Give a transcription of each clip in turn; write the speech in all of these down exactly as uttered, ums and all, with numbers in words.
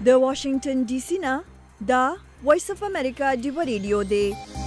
د واشنگټن ډي سي نه دا وایس اف امریکا ډیو ریډیو دی.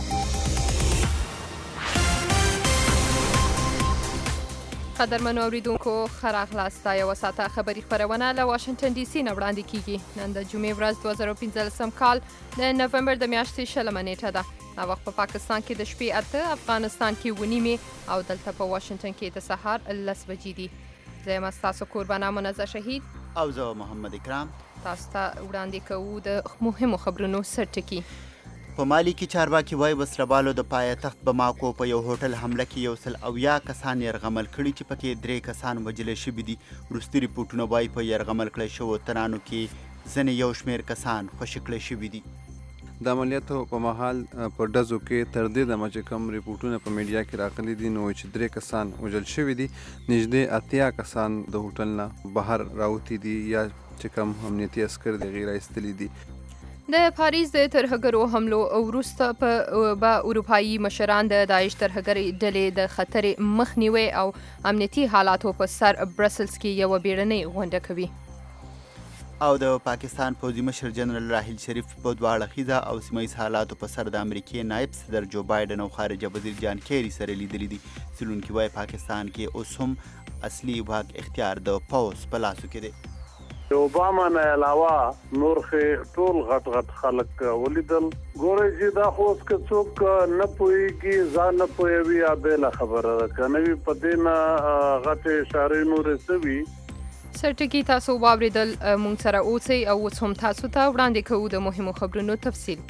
قدرمنو اوریدونکو ښه راغلاست. یوه ساعته خبري خپرونه له واشنګټن ډي سي نه وړاندې کیږي. نن د جمعې ورځ دوه زره پنځلسم کال د نومبر د میاشتې شلمه نیټه ده. دا وخت په پاکستان کې د شپې اته، افغانستان کې اوه نیمې او دلته په واشنګټن کې د سهار لس بجې دي. زه یم ستاسو کوربانه منزه شهید او زه محمد اکرام. تاسو ته وړاندې کوو د مهمو خبرونو سرټکي. په مالي کې چارواکي وایي وسلهوالو د پایتخت بماکو په یو هوټل حمله کې یو سل اویا کسان یرغمل کړي چې پکې درې کسان وژل شوي دي. وروستي رپورټونه وایي په یرغمل کړی شوو تنانو کې ځینې یو شمېر کسان خوشي کړی شوي دي. د عملیاتو په مهال په ډزو کې تر دې دمه چې کوم ریپورټونه په میډیا کې راغلي دي نو چې درې کسان وژل شوي دي، نږدې اتیا کسان د هوټل نه بهر راوتي دي یا چې کوم امنیتي عسکر د غیر ایستلي دي. د پاریس د ترهګرو حملو وروسته به اروپایي مشران د داعش ترهګرې ډلې د خطر مخنیوي او امنیتي حالاتو په سر برسلز کې یوه بیړنۍ غونډه کوي. او د پاکستان پوځي مشر جنرال راحیل شریف په دوه اړخیزه او سیمه ییز حالاتو په سر د امریکې نایب صدر جو بایډن او خارجه وزیر جان کیری سره لیدلي دي. څېړونکي وایي پاکستان کې اوس هم اصلي واک اختیار د پوځ په لاسو کې دی. اوباما نه علاوه نور ټول غټ غټ خلک ولیدل. ګورئ چې دا خو اوس که څوک نه پوهېږي ځان نه پوهوي یا بېله خبره ده، که نه وي په دې نه غټې اشارې نورې څه وي. سرټکي تاسو واورېدل. موږ سره اوسئ او اوس هم تاسو ته وړاندې کوو د مهمو خبرونو تفصیل.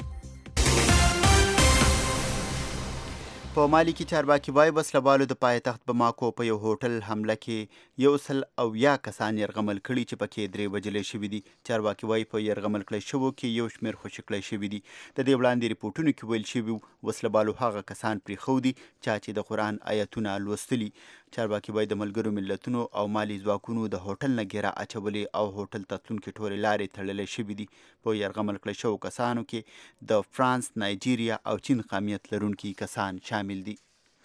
په مالي کې چارواکي وایي وسلهوالو د پایتخت بماکو په یو هوټل حمله کې یو سل اویا کسان یرغمل کړي چې پکې درې وژلې شوي دي. چارواکي وایي په یرغمل کړی شوو کې یو شمېر خوشي کړی شوي دي. د دې وړاندې ریپورټونو کې ویل شوي وسلهوالو هغه کسان پرېښودي چا چې د قرآن آیتونه لوستلي. چارواکي وایي د ملګرو ملتونو او مالي ځواکونو د هوټل نه ګیره اچولې او هوټل ته تلونکي ټولې لارې تړلې شوي دي. په یرغمل کړی شوو کسانو کې د فرانس، نایجیریا او چین قومیت لرونکي کسان شامل دي.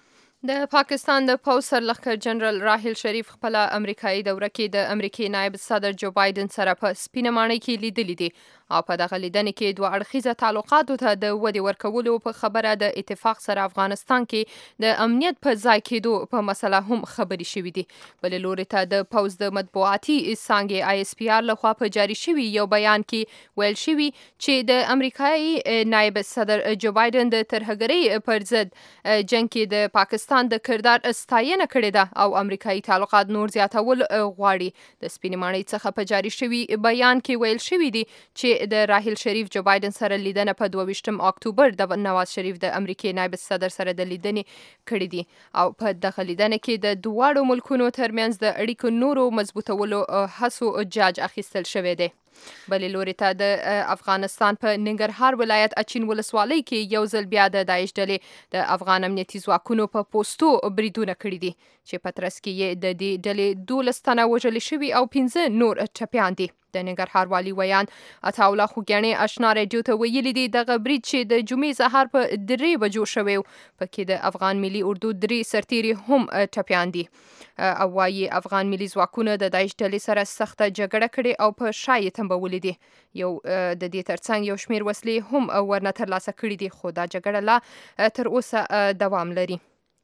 د پاکستان د پوځ سرلښکر جنرال راحیل شریف خپله امریکایي دوره کې د امریکې نایب صدر جو بایډن سره په سپینه ماڼۍ کې لیدلي دي او په دغه لیدنې کې دوه اړخیزه تعلقاتو ته د ودې ورکولو په خبره د اتفاق سره افغانستان کې د امنیت په ځای کېدو په مسله هم خبرې شوي دي. بلې لوري ته د پوځ د مطبوعاتي څانګې آی اس پي آر لخوا په جاري شوي یو بیان کې ویل شوي چې د امریکایي نایب صدر جو بایډن د ترهګرۍ پر ضد جنګ کې د پاکستان د کردار ستاینه کړې ده او امریکایي تعلقات نور زیاتول غواړي. د سپینې ماڼۍ څخه په جاري شوي بیان کې ویل شوي دي چې د راحیل شریف جو بایډن سره لیدنه په دوه ویشتم اکتوبر د نواز شریف د امریکې نایب صدر سره د لیدنې کړې دي او په دغه لیدنه کې د دواړو ملکونو ترمنځ د اړیکو نورو مضبوطولو هڅو جاج اخیستل شوی دی. بلې لوري ته د افغانستان په ننګرهار ولایت اچین ولسوالۍ کې یو ځل بیا د داعش ډلې د افغان امنیتي ځواکونو په پوستو بریدونه کړي دي چې په ترڅ کې یې د دې ډلې دولس تنه وژلي شوي او پنځه نور ټپیان دي. د ننګرهار والي ویان عطاالله خوږیاڼي اشنا رادیو ته ویلي دي دغه برید چې د جمعې سهار په درې بجو شوی پکې د افغان ملي اردو درې سرتیري هم ټپیان دي او وايي افغان ملي ځواکونه د داعش ډلې سره سخته جګړه کړې او په شا یې تنبولې دي. یو د دې ترڅنګ یو شمېر وسلې هم ورنه ترلاسه کړي دي خو دا جګړه لا تر اوسه دوام لري.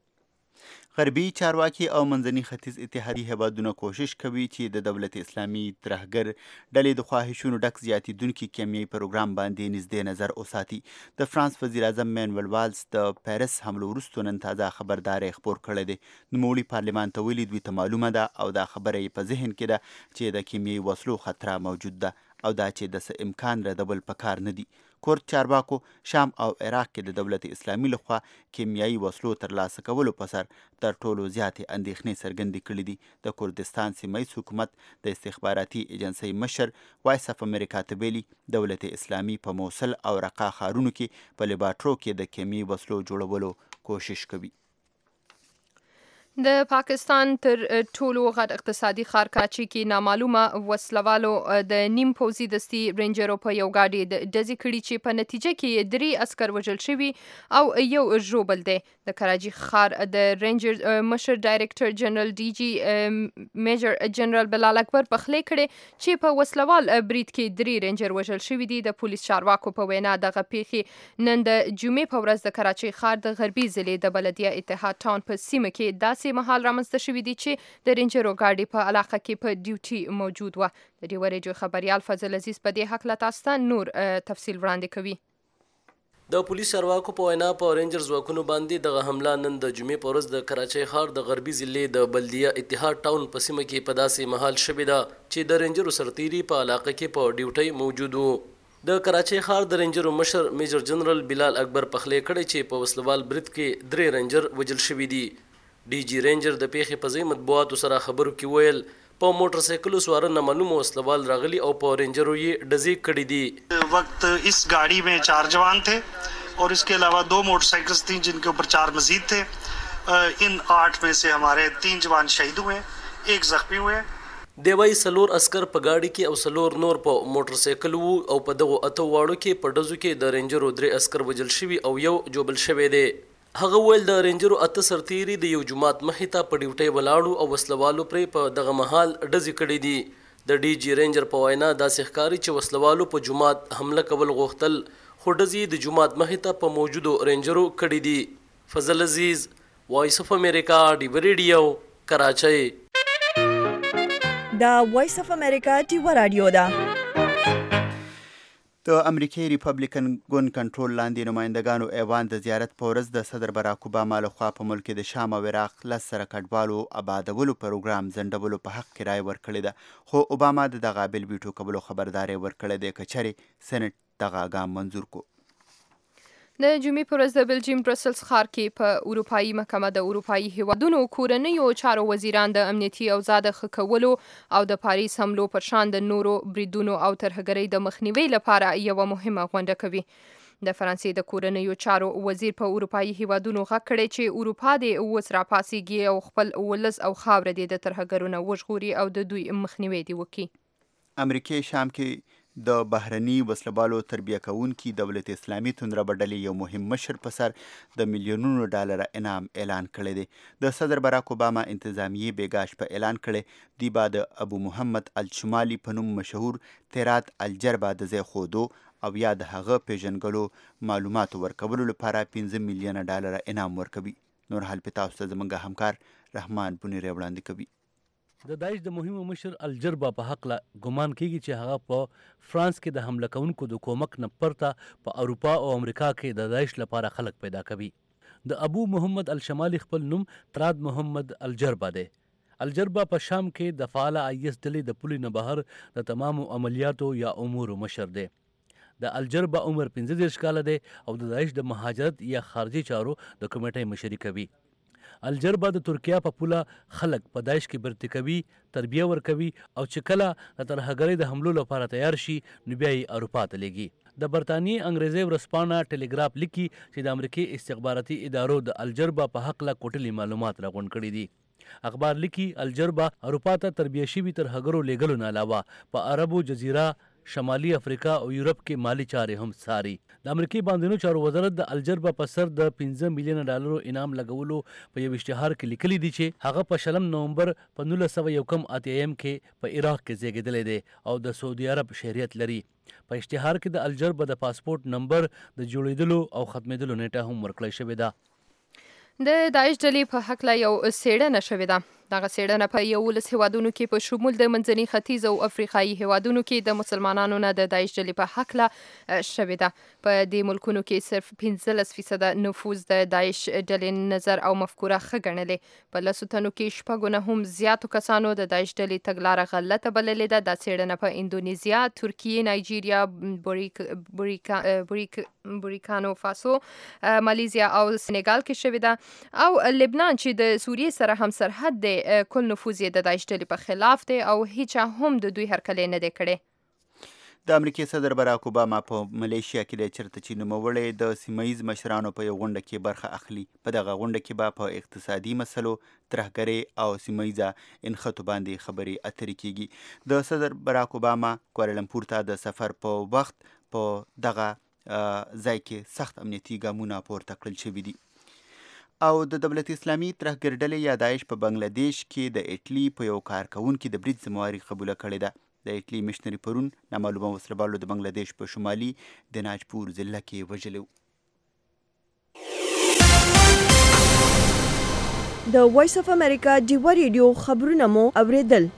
غربي چارواکي او منځني ختیځ اتحادي هیوادونه کوشش کوي چې د دولت اسلامي ترهګر ډلې د خواهشونو ډک زیاتېدونکي کیمیاوي پروګرام باندې نږدې نظر وساتي. د فرانس وزیر اعظم مینویل والز د پیرس حملو وروسته نن تازه خبرداری خپور کړی دی. نوموړي پارلمان ته ویلي دوی ته معلومه ده او دا خبره یې په ذهن کې ده چې د کیمیاوي وسلو خطره موجود ده او دا چې د څه امکان ردول پکار نه دي. کورد چارواکو شام او عراق کې د دولت اسلامي لخوا کیمیاوي وسلو ترلاسه کولو په سر تر ټولو زیاتې اندېښنې څرګندې کړې دي. د کردستان سیمه ییز حکومت د استخباراتي ایجنسۍ مشر وایس اف امریکا ته ویلي دولت اسلامي په موصل او رقا ښارونو کې په لیباټرو کې د کیمیاوي وسلو جوړولو کوشش کوي. د پاکستان تر ټولو غټ اقتصادي ښار کراچي کې نامعلومه وسلوالو د نیم پوځي دستي رینجرو په یو ګاډي د ډزې کړي چې په نتیجه کې درې عسکر وژل شوي او یو ژوبل دی. د کراچي ښار د رینجر مشر ډایرکټر جنرال ډي جي میجر جنرال بلال اکبر پخلی کړي چې په وسلوال برید کې درې رینجر وژل شوي دي. د پولیس چارواکو په وینا دغه پیښې نن د جمعې په ورځ د کراچي ښار د غربي ضلع د بلدیه اتحاد ټاون په سیمه کې داسې مهال رامنځته شوي دي چې د رینجرو ګاډي په علاقه کې په ډیوټي موجود و. د ډیوه ریډیو خبریال فضل عزیز په دې هکله تاسو ته نور تفصیل وړاندې کوي. د پولیس چارواکو په وینا په رینجر ځواکونو باندې دغه حمله نن د جمعې په ورځ د کراچۍ ښار د غربي ضلع د بلدیه اتحاد ټاون په سیمه کې په داسې مهال شوې ده چې د رینجرو سرتیري په علاقه کې په ډیوټۍ موجود وو. د کراچۍ ښار د رینجرو مشر میجر جنرال بلال اکبر پخلی کړی چې په وسلوال برید کې درې رینجر وژل شوي دي. ډي جي رینجر د پیښې په ځای مطبوعاتو سره خبرو کې ویل په موټر سایکلو سواره نامعلوم وسلوال راغلي او په رینجرو یې ډزې کړي دي. وقت اس گاڑی میں چار جوان تھے اور اس کے علاوہ دو موٹر سائیکلز تھیں جن کے اوپر چار مزید تھے. ان آٹھ میں سے ہمارے تین جوان شہید ہوئے ایک زخمی ہوئے. دی وای سلور اسکر په گاډي کې او سلور نور په موټر سایکل وو او په دغه اته واړو کې په ډزو کې د رینجرو درې اسکر وژل شوي او یو جوبل شوی دی. هغه ویل د رینجرو اته سرتیري د یو جماعت مخې ته په ډیوټۍ ولاړو او وسلوالو پرې په دغه مهال ډزې کړي دي. د ډي جي رینجر په وینا داسې ښکاري چې وسلوالو په جماعت حمله کول غوښتل خو ډزې د جماعت مخې ته په موجودو رینجرو کړي دي. فضل عزیز، وایس اف امریکا، ډیوه ریډیو، کراچۍ. دا وایس اف امریکا ډیوه رادیو ده. د امریکای ریپبلیکن ګوند کنټرول لاندې نمایندګانو ایوان د زیارت په ورځ د صدر باراک اوباما لخوا په ملک کې د شام او عراق لس سره کډوالو آبادولو پروګرام ځنډولو په حق کې رایه ورکړې ده، خو اوباما د دغه بیل ویټو کولو خبرداری ورکړی دی که چېرې سینټ دغه ګام منظور کو. د جمعې په ورځ د بلجیم برسلز ښار کې په اروپایي محکمه د اروپایي هیوادونو کورنیو چارو وزیران د امنیتي اوضاع د ښه کولو او د پاریس حملو پر شان د نورو بریدونو او ترهګرۍ د مخنیوي لپاره یوه مهمه غونډه کوي. د فرانسې د کورنیو چارو وزیر په اروپایي هیوادونو غږ کړی چې اروپا دې اوس راپاڅېږي او خپل ولس او خاوره دې د ترهګرو نه وژغوري او د دوی مخنیوی دې وکړي. امریکای شام کې د بهرني وسلوالو تربیه کوونکي دولت اسلامي توندره ډلې یو مهم مشر په سر د میلیونونو ډالر انعام اعلان کړی دی. د صدر باراک اوباما انتظامیې بیګاش په اعلان کړی دی با د ابو محمد الشمالي په نوم مشهور تیرات الجربه د ځای خودو او یا د هغه پیژنګلو معلوماتو ورکولو لپاره پنځه میلیونه ډالر انعام ورکوي. نور حال په تاسو ته زموږ همکار رحمان بنیری وړاندې کوي. د داعش د مهمو مشر الجربه په حق لا ګمان کیږي چې هغه په فرانس کې د حمله کوونکو د کومک نه پرته په اروپا او امریکا کې د داعش لپاره خلک پیدا کوي. د ابو محمد الشمالي خپل نوم تراد محمد الجربه دی. الجربه په شام کې د فعال آی اس ډلې د پولې نه بهر د تمامو عملیاتو یا امورو مشر دی. د الجربه عمر پنځه دېرش کاله دی او د داعش د مهاجرت یا خارجي چارو د کمیټې مشري کوي. الجربه د ترکیه په پوله خلک په داعش کې برتی کوي، تربیه ورکوي او چې کله د ترهګرۍ د حملو لپاره تیار شي نو بیا یې اروپا ته لیږي. د برطانیې انګریزي ورځپاڼه ټیلیګراف لیکي چې د امریکې استخباراتي ادارو د الجربه په حق لا کوټلي معلومات راغونډ کړي دي. اخبار لیکي الجربه اروپا ته تربیه شوي ترهګرو لیږلو نه علاوه په عربو جزیره، شمالي افریقا او یورپ کې مالی چارې هم څاري. د امریکای باندینو چارو وزارت د الجربه په سر د پنځه میلیونه ډالرو انعام لګولو په یو اشتهار کې لیکلي دي چې هغه په شلم نومبر په نولس سوه یو کم اتیم کې په عراق کې زیږېدلی دی او د سعودي عرب شهریت لري. په اشتهار کې د الجربه د پاسپورت نمبر د جوړېدلو او ختمېدلو نیټه هم ورکړی شوې ده. د داعش ډلې په هکله یو څېړنه شوې ده. دغه څېړنه په یولس هیوادونو کې په شمول د منځني ختیځ او افریقایي هیوادونو کې د مسلمانانو نه د داعش ډلې په هکله شوې ده. په دې ملکونو کې صرف پنځلس فیصده نفوذ د داعش ډلې نظر او مفکوره ښه ګڼلې. په لسو تنو کې شپږو نه هم زیاتو کسانو د داعش ډلې تګلاره غلطه بللې ده. دا څېړنه په اندونیزیا، ترکیې، نایجیریا، بوریک بوریکا بوریک بوریکانو فاسو، مالیزیا او سنګال کې شوې ده او لبنان چې د سوریې سره هم سرحد دی کل نفوذ یې د داعش ډلې په خلاف دی او هیچا هم د دوی هرکلی نه دی کړی. د امریکای صدر براک اوباما په ملیشیا کې د چرته چې نوموړی د سیمه ییز مشرانو په یو غونډه کې برخه اخلي. په دغه غونډه کې به په اقتصادي مسلو، ترهګرۍ او سیمه ییزه انخطو باندې خبرې اترې کیږي. د صدر براک اوباما کوالالمپور ته د سفر په وخت په دغه ځای کې سخت امنیتي ګامونه پورته کړل شوي دي. او د دولت اسلامي ترهګر ډلې یا داعش په بنګلادیش کې د اټلي په یو کارکوونکي د برید ذمهواري قبوله کړې ده. د اټلي مشنري پرون نامعلومه وسلهبالو د بنګلادیش په شمالي دناجپور ضلع کې وژلی و. د وایس اف امریکا ډیوه ریډیو خبرونه مو اوریدل.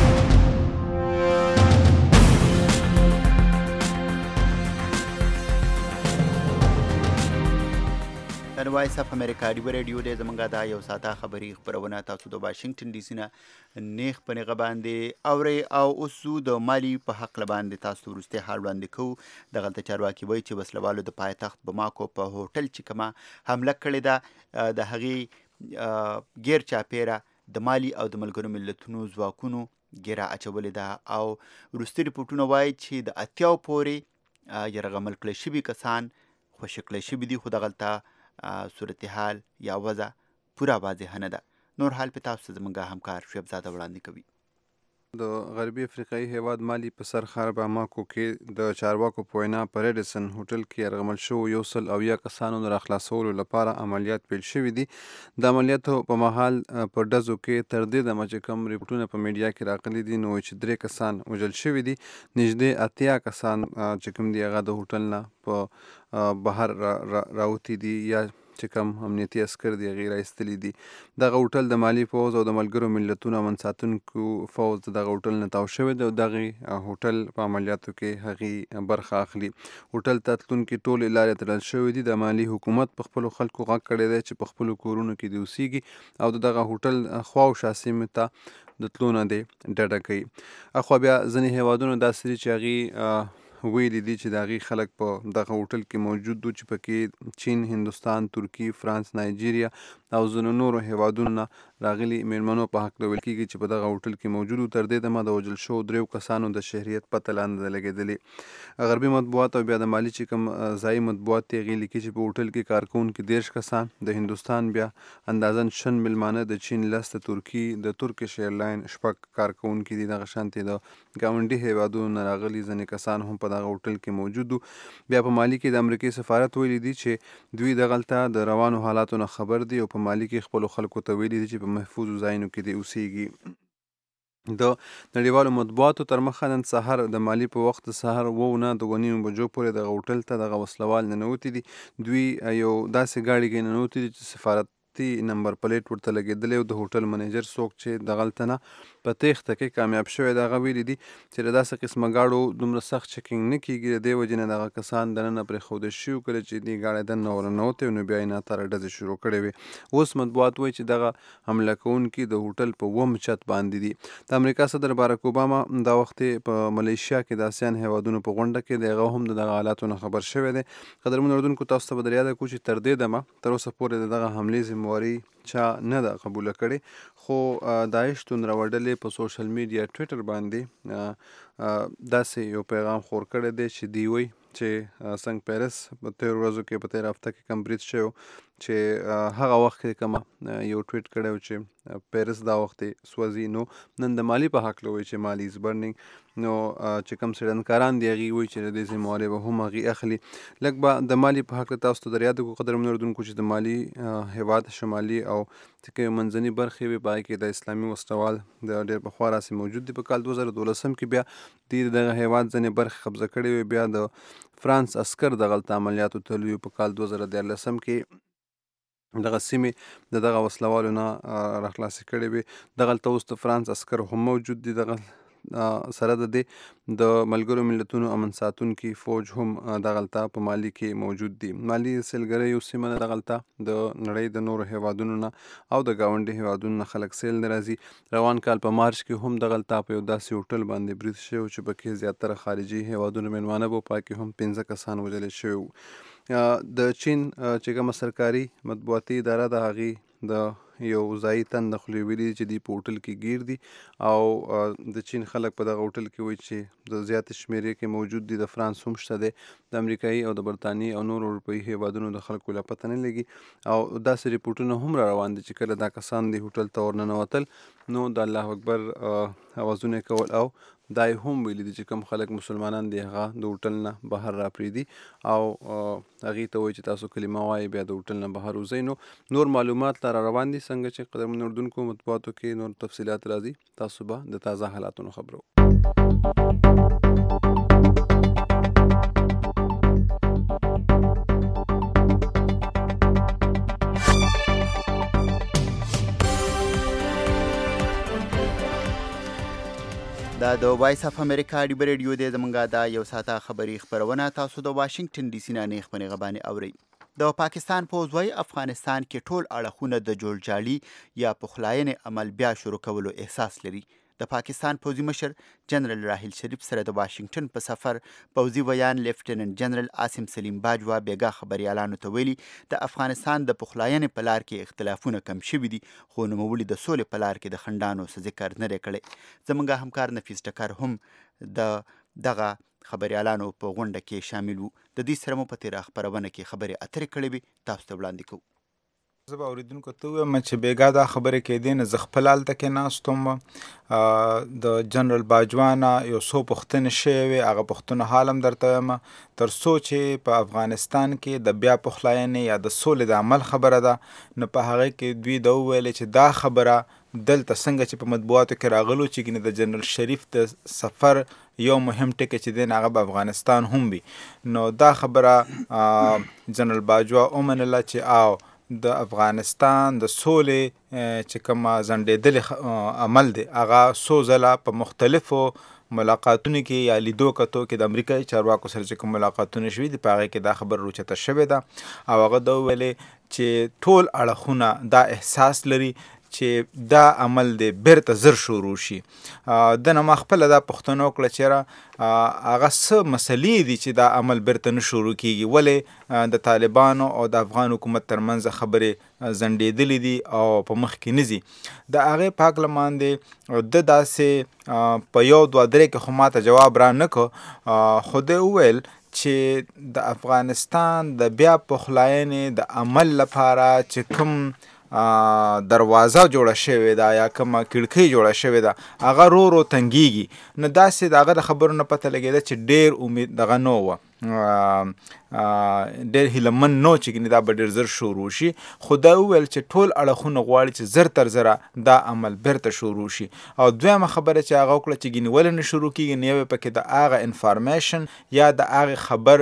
د وایس اف امریکا ډیوه ریډیو دی زمونږ دا یو ساعته خبري خپرونه تاسو د واشنگټن ډي سي نه نیغ په نیغه باندې اورئ. او اوس د مالي په حق باندې تاسو وروستی حال وړاندې کوو. دغلته چارواکي وایي چې وسلوالو د پایتخت بماکو په هوټل چې کومه حمله کړې ده د هغې ګیر چاپیره د مالي او د ملګرو ملتونو ځواکونو ګیره اچولې ده. او وروستي رپورټونه وایي چې د اتیاو پورې یرغمل کړی شوي کسان خوشي کړی شوي دي، خو دغلته صورتحال یا وضع پوره واضحه نه ده. نور حال په تاسو زمونږ همکار شعیب زاده وړاندې کوي. د غربي افریقایي هیواد مالي په سر ښار باماکو کې د چارواکو په وینا په ریډیسن هوټل کې یرغمل شوو یو سل اویا کسانو د راخلاصولو لپاره عملیات پیل شوي دي. د عملیاتو په مهال په ډزو کې تر دې دمه چې کوم ریپورټونه په میډیا کې راغلي دي نو چې درې کسان وژل شوي دي. نږدې اتیا کسان چې کوم دي هغه د هوټل نه په بهر راوتي دي یا چې کوم امنیتي عسکر دي هغې راایستلي دي. دغه هوټل د مالي پوځ او د ملګرو ملتونو امن ساتونکو پوځ د دغه هوټل نه تاو شوی دی او دغې هوټل په عملیاتو کې هغې برخه اخلي. هوټل ته تلونکي ټولې لارې تړل شوي دي. د مالي حکومت په خپلو خلکو غږ کړی دی چې په خپلو کورونو کې دې اوسیږي او د دغه هوټل خواوشا سیمې ته د تلو نه دې ډډه کوي. اخوا بیا ځینې هیوادونو داسې دي چې هغې ویلي دي چې د هغې خلک په دغه هوټل کې موجود دي چې پکې چین، هندوستان، ترکي، فرانس، نایجیریا او ځینو نورو هیوادونو نه راغلي میلمنو په هکله ویل کېږي چې په دغه هوټل کې موجود وو. تر دې دمه د وژل شوو دریو کسانو د شهریت پته لا نه ده لګېدلې. غربي مطبوعات او بیا د مالي چې کوم ځایي مطبوعات دي هغې لیکي چې په هوټل کې کارکوونکي دېرش کسان، د هندوستان بیا اندازن شن میلمانه، د چین لس، د ترکي د ترکش ایرلاین شپږ کارکوونکي دي. دغه شانتې د ګاونډي هیوادونو نه راغلي ځینې کسان هم په دغه هوټل کې موجود وو. بیا په مالي کې د امریکای سفارت ویلي دي چې دوی دغلته د روانو حالاتو نه خبر دي او په مالي کې خپلو خلکو ته ویلي دي چې په محفوظو ځایونو کې دې اوسیږي. د نړیوالو مطبوعاتو تر مخه نن سهار د مالي په وخت سهار اوه نه د اوه نیمو بجو پورې دغه هوټل ته دغه وسلوال ننوتي دي. دوی یو داسې ګاډي کې ننوتي دي چې سفارت نمبر پلیټ ورته لګېدلی او د هوټل منیجر څوک چې دغلته نه په تېښته کې کامیاب شوی دی هغه ویلي دي چې د داسې قسمه ګاډو دومره سخت چیکینګ نه کېږي. د دې وجې نه دغه کسان دننه پرېښودل شوي کله چې دې ګاډی دننه ورننوتی نو بیا یې ناتاره ډزې شروع کړې وې. اوس مطبوعات وایي چې دغه حمله کوونکي د هوټل په اووم چت باندې دي. د امریکا صدر باراک اوباما دا وخت په ملیشیا کې د آسیان هیوادونو په غونډه کې د هغه هم د دغه حالاتو نه خبر شوی دی. قدرمنو اردونکو تاسو ته به در یاده کړو چې تر دې دمه تر اوسه پورې د دغه حملې ذمهواري چا نه ده قبوله کړې، خو داعش توندروه ډلې په سوشل میډیا ټویټر باندې داسې یو پیغام خور کړی دی چې دوی وایي چې څنګه پیرس په تېرو ورځو کې په تېره هفته کې کوم برید شوی چې هغه وخت کې کومه یو ټویټ کړی و چې پیرس دا وخت سوځي. نو نن د مالي په هکله وایي چې مالي از برنینګ. نو چې کوم څېړندکاران دي هغې وایي چې د دې ذمهواري به هم هغې اخلي. لږ به د مالي په هکله تاسو ته در یاد کړو قدرمنو اردونکو چې د مالي هیواد شمالي او چې کومې منځني برخې وي په هغې کې د اسلامي وسلوال د ډېر پخوا راسې موجود دي. په کال دوه زره دولسم کې بیا دوی دغه هیواد ځینې برخې قبضه کړې وې. بیا د فرانس عسکر دغلته عملیاتو تللي وي. په کال دوه زره دیارلسم کې دغه سیمې د دغه وسلوالو نه راخلاصې کړې وې. دغلته اوس د فرانس عسکر هم موجود دي. دغه سره د دې د ملګرو ملتونو امن ساتونکي فوج هم دغلته په مالي کې موجود دي. مالي سیلګرۍ یو سیمه ده. دغلته د نړۍ د نورو هیوادونو نه او د ګاونډي هیوادونو نه خلک سیل نه راځي. روان کال په مارچ کې هم دغلته په یو داسې هوټل باندې برید شوی چې پکې زیاتره خارجي هیوادونو میلمانه وو. په کې هم پنځه کسان وژلی شوي وو. د چین چې کومه سرکاري مطبوعاتي اداره ده هغې د یو ځایي تن د خولې ویلي چې دی په هوټل کې ګیر دي او د چین خلک په دغه هوټل کې وایي چې د زیاتې شمېرې کې موجود دي. د فرانس هم شته دی، د امریکایي او د برطانیې او نورو اروپایي هیوادونو د خلکو له پته نه لګي او داسې ریپورټونه هم را روان دي چې کله دا کسان د هوټل ته ورننوتل نو د الله اکبر اوازونه کول او دا یې هم ویلي دي چې کوم خلک مسلمانان دي هغه د هوټل نه بهر را پرېږدي او هغې ته وایي چې تاسو کلمه وایي بیا د هوټل نه بهر وځئ. نو نور معلومات لا را روان دي څنګه چې قدرمنو اردونکو مطبوعاتو کې نور تفصیلات راځي، تاسو به د تازه حالاتونو خبرو. دا د وایس اف امریکا ډیبه ریډیو دی. زمونږ دا یو ساعته خبري خپرونه تاسو د واشنگټن ډي سي نه نیغ په نیغه باندې اورئ. د پاکستان پوځ وایي افغانستان کې ټول اړخونه د جوړجاړي یا پخلاینې عمل بیا شروع کولو احساس لري. د پاکستان پوځي مشر جنرال راحیل شریف سره د واشنگټن په سفر پوځي ویان لیفټیننټ جنرال عاصم سلیم باجوا بیګا خبريالانو ته ویلي د افغانستان د پخلاینې په لار کې اختلافونه کم شوي دي، خو نوموړي د سولې په لار کې د خنډانو څه ذکر نه دی کړی. زموږ همکار نفیس ټکر هم د دغه خبريالانو په غونډه کې شامل وو. د دې سره مو په تیره خبرونه کې خبرې اترې کړې وي، تاسو ته وړاندې کوو. زه به اورېدونکو ته ووایم چې بیګا دا خبرې کېدې نه زه خپل هلته کې ناست وم. د جنرال باجوا نه یو څو پوښتنې شوې وې، هغه پوښتنو حال هم درته وایم، تر څو چې په افغانستان کې د بیا پخلاینې یا د سولې د عمل خبره ده نو په هغې کې دوی دا وویلې چې دا خبره دلته څنګه چې په مطبوعاتو کې راغلو چې ګینې د جنرال شریف د سفر یو مهم ټکی چې دی هغه به افغانستان هم وي. نو دا خبره جنرال باجوا ومنله چې او د افغانستان د سولې چې کومه ځنډېدلې عمل دی هغه څو ځله په مختلفو ملاقاتونو کې یا لیدو کتو کې د امریکایي چارواکو سره چې کوم ملاقاتونه شوي دي په هغې کې دا خبر روچته شوې ده او هغه دا وویلې چې ټول اړخونه دا احساس لري چې دا عمل دی بیرته زر شروع شي. د نه ما خپله دا پوښتنه وکړه چېرې هغه څه مسلې دي چې دا عمل بیرته نه شروع کېږي، ولې د طالبانو او د افغان حکومت ترمنځ خبرې ځنډېدلې دي او په مخ کې نه ځي. د هغې په هکله باندې د داسې په یو دوه درې کې خو ماته جواب را نه کړ، خو دی وویل چې د افغانستان د بیا پخلاینې د عمل لپاره چې کوم دروازه جوړه شوې ده یا کومه کړکۍ جوړه شوې ده هغه رو رو تنګیږي. نو داسې د هغه د خبرو نه پته لګېده چې ډېر امید دغه نه وه، ډېر هیلهمن نه چې ګینې دا به ډېر زر شروع شي، خو دا وویل چې ټول اړخونه غواړي چې زر تر زره دا عمل بیرته شروع شي. او دویمه خبره چې هغه وکړه چې ګینې ولې نه شروع کېږي، نو یو یې پکې د هغه انفارمیشن یا د هغې خبر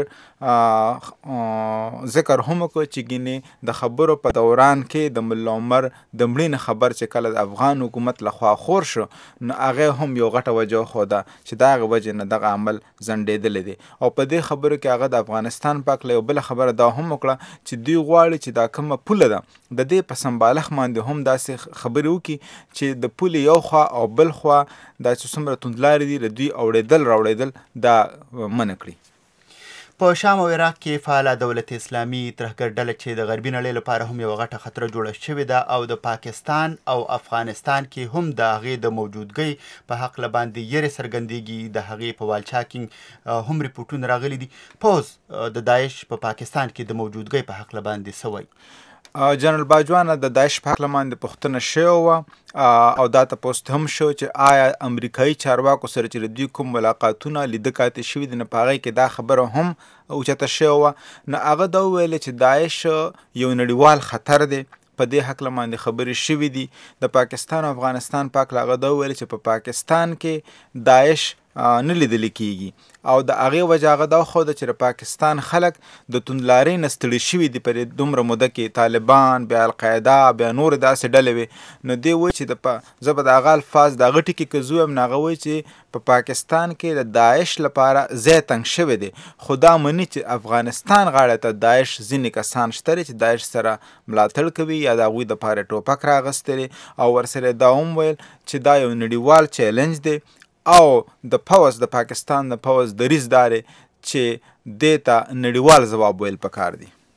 ذکر هم وکړو چې ګینې د خبرو په دوران کې د ملا عمر د مړینې خبر چې کله د افغان حکومت لخوا خور شو نو هغې هم یو غټه وجه وښوده چې د هغې وجې نه دغه عمل ځنډېدلی دی. او په دې خبرو کې هغه د افغانستان په هکله یو بله خبره دا هم وکړه چې دوی غواړي چې دا کومه پوله ده د دې په سمبالښت باندې هم داسې خبرې وکړي چې د پولې یو خوا او بل خوا دا چې څومره توندلارې دي له دوی اوړېدل راوړېدل دا منع کړي. په شام او عراق کې فعاله دولت اسلامي ترهګر ډله چې د غربي نړۍ لپاره هم یوه غټه خطره جوړه شوې ده او د پاکستان او افغانستان کې هم د هغې د موجودګۍ په هکله باندې یېرې څرګندېږي. د هغې په والچا کې هم ریپورټونه راغلي دي. پوځ د داعش په پاکستان کې د موجودګۍ په هکله باندې څه وایي؟ جنرال باجوا نه د داعش په هکله باندې پوښتنه شوې وه او دا تپوس هم شو چې آیا امریکایي چارواکو سره چې دوی کوم ملاقاتونه لیده کاتې شوي دي نو په هغې کې دا خبره هم اوچته شوې وه. نو هغه دا وویلې چې داعش یو نړیوال خطر دی، په دې هکله باندې خبرې شوي دي. د پاکستان او افغانستان په هکله هغه دا وویل چې په پاکستان کې داعش نه لیدلی کېږي او د هغې وجه هغه دا وښوده چې د پاکستان خلک د توندلارۍ نه ستړي شوي دي په دومره موده کې، طالبان بیا القاعده بیا نورې داسې ډلې وې. نو دی وایي چې د زه به د هغه الفاظ د هغه ټکي که زه ویم نو هغه وایي چې په پاکستان کې د داعش لپاره ځای تنګ شوی دی، خو دا مني چې افغانستان غاړه ته داعش ځینې کسان شته چې داعش سره ملاتړ کوي یا د هغوی دپاره ټوپک راغوستی او ورسره دا هم ویل چې دا یو نړیوال چیلنج دی او د پوځ د پاکستان د پوځ دریځ دا دی چې دې ته نړیوال ځواب ویل پکار دی.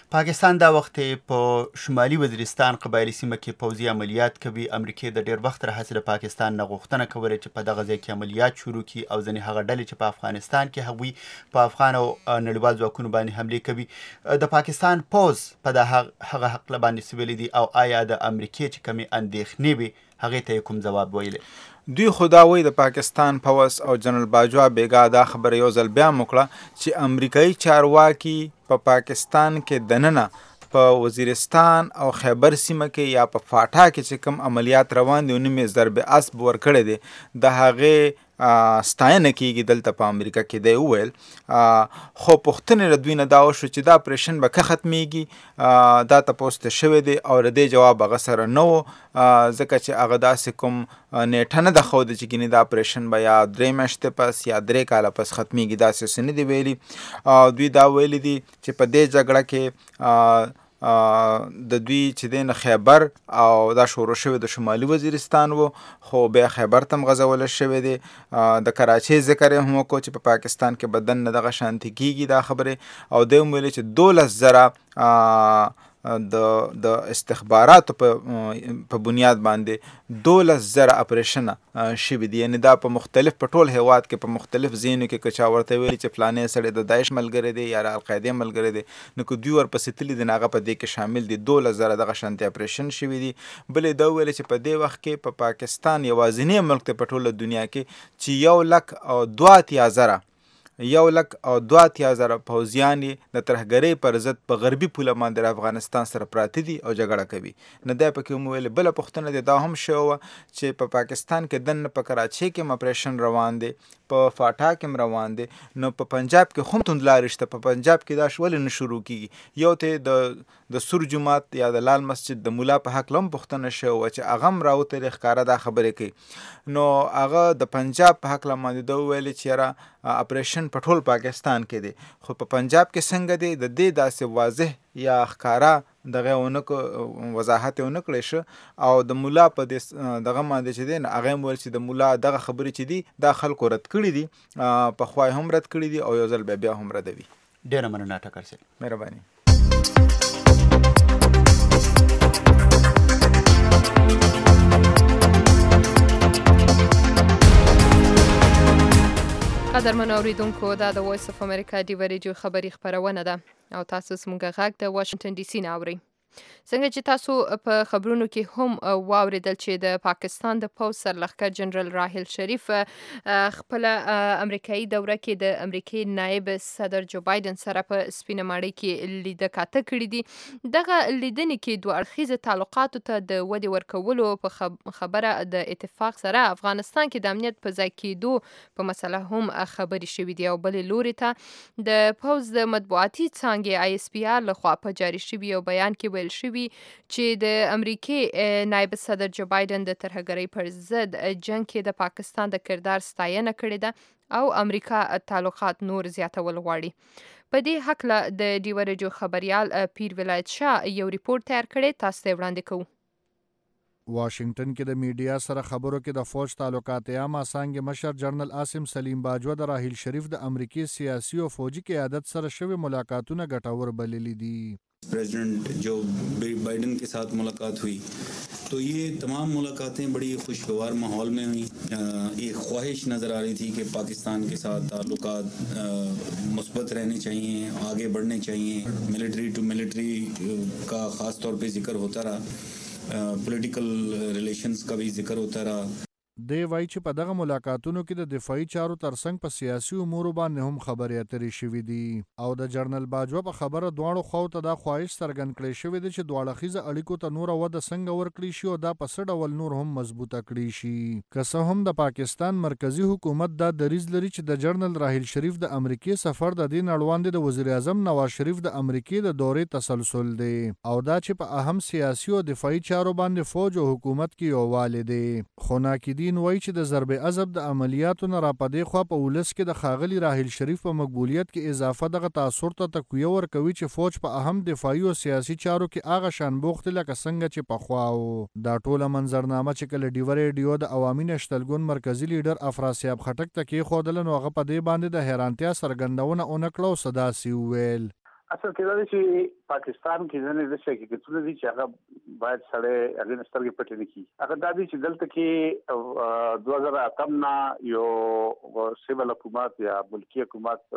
پاکستان دا وخت په شمالي وزیرستان قبایلي سیمه کې پوځي عملیات کوي. امریکې د ډېر وخت راهیسې د پاکستان نه غوښتنه کوله چې په دغه ځای کې عملیات شروع کړي او ځینې هغه ډلې چې په افغانستان کې هغوی په افغان او نړیوال ځواکونو باندې حملې کوي. د پاکستان پوځ په هغه هکله باندې څه ویلي دي او آیا د امریکې چې کومې اندېښنې وي هغې ته یې کوم ځواب ویلی؟ دوی خو دا وایي د پاکستان پوځ او جنرال باجوا بیګا دا خبره یو ځل بیا وکړه چې امریکایي چارواکي په پاکستان کې دننه په وزیرستان او خیبر سیمه کې یا په فاټا کې چې کوم عملیات روان دي او نیم ضرب اسب ورکړی دی د هغې ستاینه کېږي دلته په امریکا کې دی وویل. خو پوښتنې له دوی نه دا وشو چې دا اپریشن به که ختمیږي دا تپوس ته شوی دی او د دې جواب هغه سره نه و ځکه چې هغه داسې کوم نیټه نه ده ښوده چې ګینې دا اپریشن به یا درې میاشتې پس یا درې کاله پس ختمیږي داسې څه نه دي ویلي. دوی دا ویلي دي چې په دې جګړه کې د دوی چې دی نه خیبر او دا شروع شوی د شمالي وزیرستان و خو بیا خیبر ته هم غځولی شوی دی. د کراچۍ ذکر یې هم وکړو چې په پاکستان کې به دننه دغه شانتي کېږي دا خبرې او دی هم ویلي چې دولس زره د د استخباراتو په بنیاد باندې دولس زره اپریشنه شوي دي. یعنې دا په مختلف په ټول هیواد کې په مختلف ځایونو کې که چا ورته ویلي چې فلانې سړی د داعش ملګری دی یا د القاعدې ملګری دی نو که دوی ورپسې تللي دي نو هغه په دې کې شامل دي. دولس زره دغه شانتې اپریشن شوي دي. بل یې دا وویلې چې په دې وخت کې په پاکستان یوازینی ملک دی په ټوله دنیا کې چې یو لک او دوه اتیا زره یو لک او دوه اتیا زره پوځیان یې د ترهګرۍ پر ضد په غربي پوله باندې د افغانستان سره پراته دي او جګړه کوي. نو دا پکې هم ویلې. بله پوښتنه دې دا هم شوې وه چې په پاکستان کې دننه په کراچۍ کې هم اپریشن روان دی په فاټا کې هم روان دی نو په پنجاب کې هم توندلارې شته. په پنجاب کې دا ولې نه شروع کېږي؟ یو ته د د سور جومات یا د لال مسجد د مولا په هکله هم پوښتنه شوې وه چې هغه هم راوتلې ښکاره دا خبرې کوي. نو هغه د پنجاب په هکله باندې دا وویلې چې یاره اپریشن په ټول پاکستان کې دی خو په پنجاب کې څنګه دی د دې داسې واضح یا ښکاره دغه ونه وضاحت یې ونه کړی شه او د مولا په دې دغه باندې چې دی نو هغه یې ویل چې د مولا دغه خبرې چې دي دا خلکو رد کړي دي پخوا یې هم رد کړي دي او یو ځل بیا بیا هم ردوي. ډېره مننه ټکر صاحب. مهرباني. قدرمن اوریدونکو دا د وایس اف امریکا ډیو ریډیو خبري خبرونه ده او تاسو زموږ غږ د واشنگټن ډي سي نه اورئ. څنګه چې تاسو په خبرونو کې هم واوریدل چې د پاکستان د پوځ سرلښکر جنرال راحیل شریف خپل امریکایي دوره کې د امریکای نائب صدر جو بایدن سره په سپینه ماڼۍ کې لیده کاته کړي دي. دغه لیدنې کې دوه اړخیزه تعلقاتو ته د ودې ورکولو په خبره د اتفاق سره افغانستان کې د امنیت په ځای کېدو په مسله هم خبرې شوې دي او بلې لوري ته د پوځ د مطبوعاتي څانګې آی اس پي آر لخوا په جاري شوي یو بیان کې ویل شوي چې د امریکای نائب صدر جو بایدن د ترهګرۍ پر ضد جنگ کې د پاکستان د کردار ستاینه کړې ده او امریکا تعلقات نور زیاتول غواړي. په دې هکله د ډیو ریډیو خبریال پیر ولایت شاه یو ریپورت تیار کړی، تاسو ته وړاندې کوو. واشنگټن کې د میډیا سره خبرو کې د فوج تعلقات عامه څانګې مشر جنرال عاصم سلیم باجوه د راحیل شریف د امریکای سیاسي او فوجي قیادت سره شوی ملاقاتونه ګټور بللي دي. प्रेसिडेंट जो बाइडन के साथ मुलाकात हुई तो ये तमाम मुलाकातें बड़ी खुशगवार माहौल में हुई. एक ख्वाहिश नज़र आ रही थी कि पाकिस्तान के साथ ताल्लुकात मुस्बत रहने चाहिए, आगे बढ़ने चाहिए. मिलिट्री टू मिलिट्री का ख़ास तौर पे जिक्र होता रहा, पॉलिटिकल रिलेशंस का भी जिक्र होता रहा. دی وایي چې په دغه ملاقاتونو کې د دفاعي چارو ترڅنګ په سیاسي امورو باندې هم خبرې اترې شوې دي او د جنرال باجوه په خبره دواړو خواو ته دا خواهش څرګند کړی شوی دی چې دواړه اړخیزه اړیکو ته نوره وده څنګه ورکړي شي او دا په څه ډول نور هم مضبوطه کړي شي. که څه هم د پاکستان مرکزی حکومت دا دریځ لري چې د جنرال راحیل شریف د امریکای سفر د دې اړوند د وزیر اعظم نواز شریف د امریکای د دورې تسلسل دی او دا چې په اهم سیاسي او دفاعي چارو باندې فوج او حکومت کې یووالی دی. خو ناکدین وایي چې د ضرب عضب د عملیاتو نه راپدې خوا په ولس کې د ښاغلي راحیل شریف په مقبولیت کې اضافه دغه تاثر ته تقویه ورکوي چې فوج په اهم دفاعي او سیاسي چارو کې هغه شان بوخت لکه څنګه چې پخوا و. دا ټوله منظرنامه چې کله ډیو ریډیو د عوامي نشتلګون مرکزی لیډر افراسیاب خټک ته کېښودله نو هغه په دې باندې د حیرانتیا څرګندونه ونه کړه او صداسې وویل. اصل کې دا چې پاکستان کې ځنې د شي کې څه دي چې هغه باید سره هغه نسترګې پټې نه کی. هغه دا دي چې دلته کې دوه هزار اتم نه یو سیول حکومت یا ملکی حکومت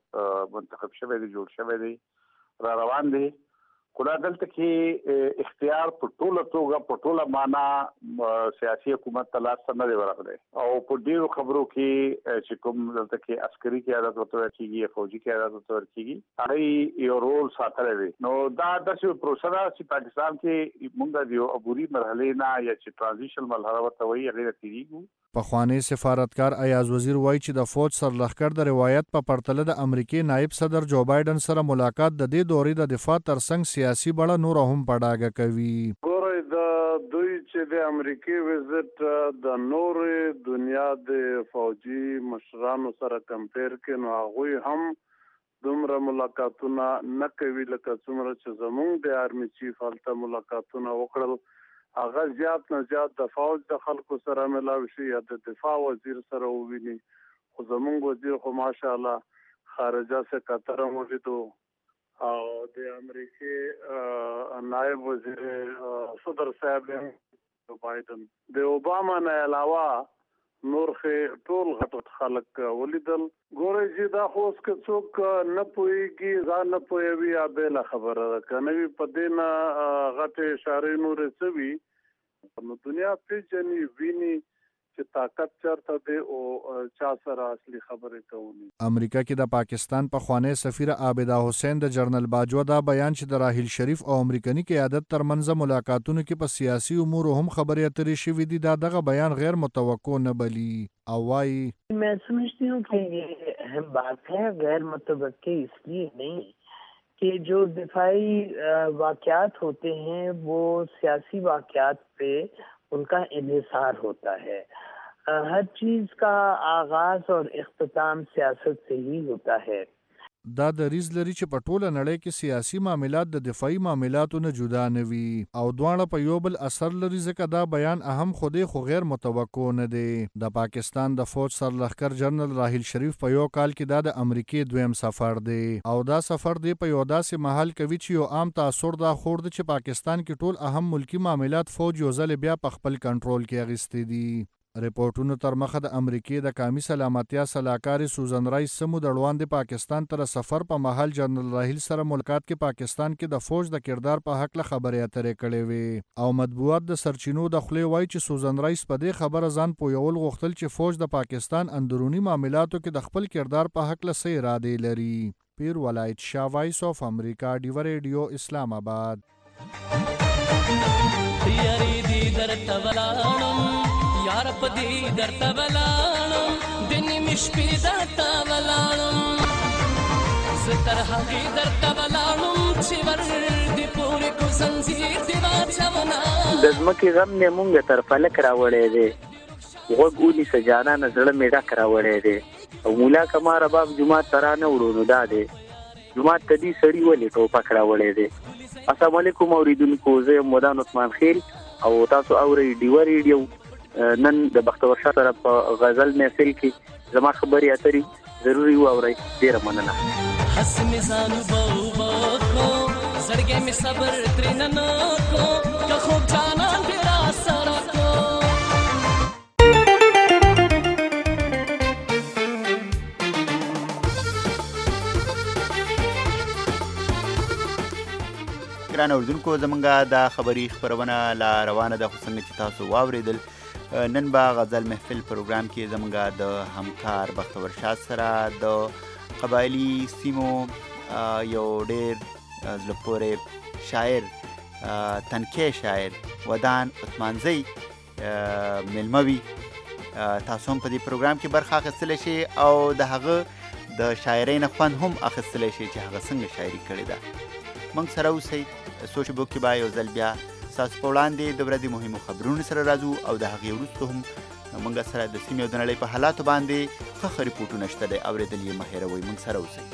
منتخب شوی دی، جوړ شوی دی، را روان دی. خو دلته کې اختیار په ټوله توګه په ټوله معنا سیاسي حکومت ته لاس نه دی ورغلی او په ډیرو خبرو کې چې کوم دلته کې عسکري قیادت ورته ورکېږي، فوجي قیادت ورته ورکېږي، هغه یو رول ساتلی دی. نو دا داسې پروسه ده چې پاکستان کې موږ د یو عبوري مرحلې نه یا چې ټرانزیشن مرحله ورته وایي هغې نه تېرېږو. پخوانی سفارتکار ایاز وزیر وایي چې د فوج سرلښکر د روایت په پرتله د امریکې نایب صدر جو بایدن سره ملاقات د دې دورې د دفاع ترڅنګ سیاسي بڼه نور هم په ډاګه کوي. ګورئ د دوی چې د امریکې وزټ د نورې دنیا د فوجي مشرانو سره کمپیر کړي نو هغوی هم دومره ملاقاتونه نه کوي لکه څومره چې زموږ د آرمي چیف هلته ملاقاتونه وکړل. هغه زیات نه زیات د فوج د خلکو سره ملاوي شي یا د دفاع وزیر سره وویني. خو زموږ وزیر خو ماشاءالله خارجه سکرتر هم ولیدو او د امریکې نایب وزیر صدر صاحب جو بایدن د اوباما نه علاوه نور خې ټول غټ خلک ولیدل. ګورئ چې دا خو اوس که څوک نه پوهېږي ځان نه پوهوي یا بېله خبره ده، که نه وي په دې نه غټې اشارې نورې څه وي نو دنیا پېژني ویني چې طاقت چېرته دی او چا سره اصلي خبرې کوي. امریکا کې د پاکستان پخوانی سفیر عابده حسین د جنرال باجوه دا بیان چې د راحیل شریف او امریکني قیادت ترمنځ ملاقاتونو کې په سیاسي امورو هم خبرې اترې شوې دي، دا دغه بیان غیر متوقع نه بلی او وايي मैं समझती हूँ कि ये अहम बात है, गैर मुतवक्के इसलिए नहीं कि जो दिफाई वाक़यात होते हैं वो सियासी वाक़यात पे उनका इन्हिसार होता है. हर चीज़ का आगाज़ और इख्तिताम सियासत से ही होता है. دا دریځ لري چې په ټوله نړۍ کې سیاسي معاملات د دفاعي معاملاتو نه جدا نه وي او دواړه په یو بل اثر لري، ځکه دا بیان اهم خودی خو غیر متوقع نه دی. د پاکستان د فوج سرلښکر جنرال راحیل شریف په یو کال کې دا د امریکې دویم سفر دی او دا سفر دی په یو داسې محل کوي چې یو عام تاثر دا خور دی چې پاکستان کې ټول اهم ملکی معاملات فوج یو ځل بیا په خپل کنټرول کې اخیستي دي. ریپورټونو تر مخه د امریکې د قومي سلامتیا سلاکاري سوزن رایس سمو د وړاندې پاکستان تر سفر په محل جنرال راحیل سره ملاقات کې پاکستان کې د فوج د کردار په حق له خبرې اترې کړې وي او مطبوعات د سرچینو د خولې وایي چې سوزن رایس په دې خبره ځان پویول غوښتل چې فوج د پاکستان اندرونی معاملاتو کې د خپل کردار په حق له څه ارادې لري. پیر ولایت شاه، وایس اف امریکا، ډیو ریډیو، اسلام آباد. یار پدی درتا ولانم دنی مشپی درتا ولانم زتر حقی درتا ولانم چی ورد پوری کو زنزیر دیوا چونا دزمکی غم نے مونږ تر فلک راوړې دي وګونی سجانا نظر میډا کراوړې دي او مولا کمار باب جمعه ترانه ورونو دا دي جمعه تدی سړی ولې ټوپا کراوړې دي. السلام علیکم اوریدونکو، زه مودان عثمان خیل او تاسو اوري ډیو ریډیو. نن د بختور شاه سره په غزل محفل کې زما خبرې اترې ضروري واورئ. ډېره مننه. حس می زانو بو بو کو زړګې می صبر ترې نه نو کو که خوب جانان دې را سره کو. ګران اورېدونکو، زمونږ د خبري خپرونه لا روانه ده، خو څنګه چې تاسو واورېدل نن به غزل محفل پروګرام کې زمونږ د همکار بختور شاه سره د قبایلي سیمو یو ډېر زړه پورې شاعر، تنکي شاعر ودان عثمانزی میلمه وي. تاسو هم په دې پروګرام کې برخه اخیستلی شئ او د هغه د شاعرۍ نه خوند هم اخیستلی شئ چې هغه څنګه شاعري کړې ده. موږ سره اوسئ. سوچ بوک کې به یو ځل بیا ستاسو په وړاندې د ورځې مهمو خبرونو سره راځو او د هغې وروسته هم موږ سره د سیمې او د نړۍ په حالاتو باندې ښه ښه ریپورټونه شته دی، اورېدل یې مه هېروئ. موږ سره اوسئ.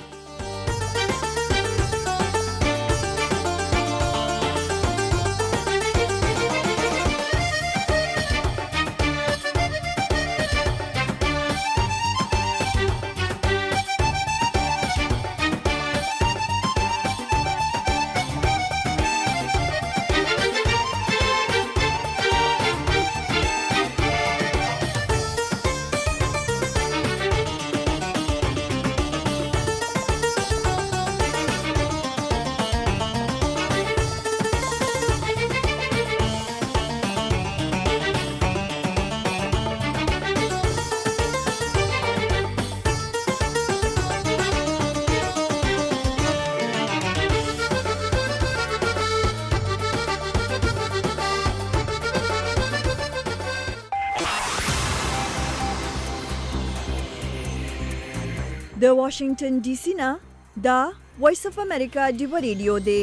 د واشنگټن ډي سي نه دا وایس اف امریکا ډیو ریډیو دی.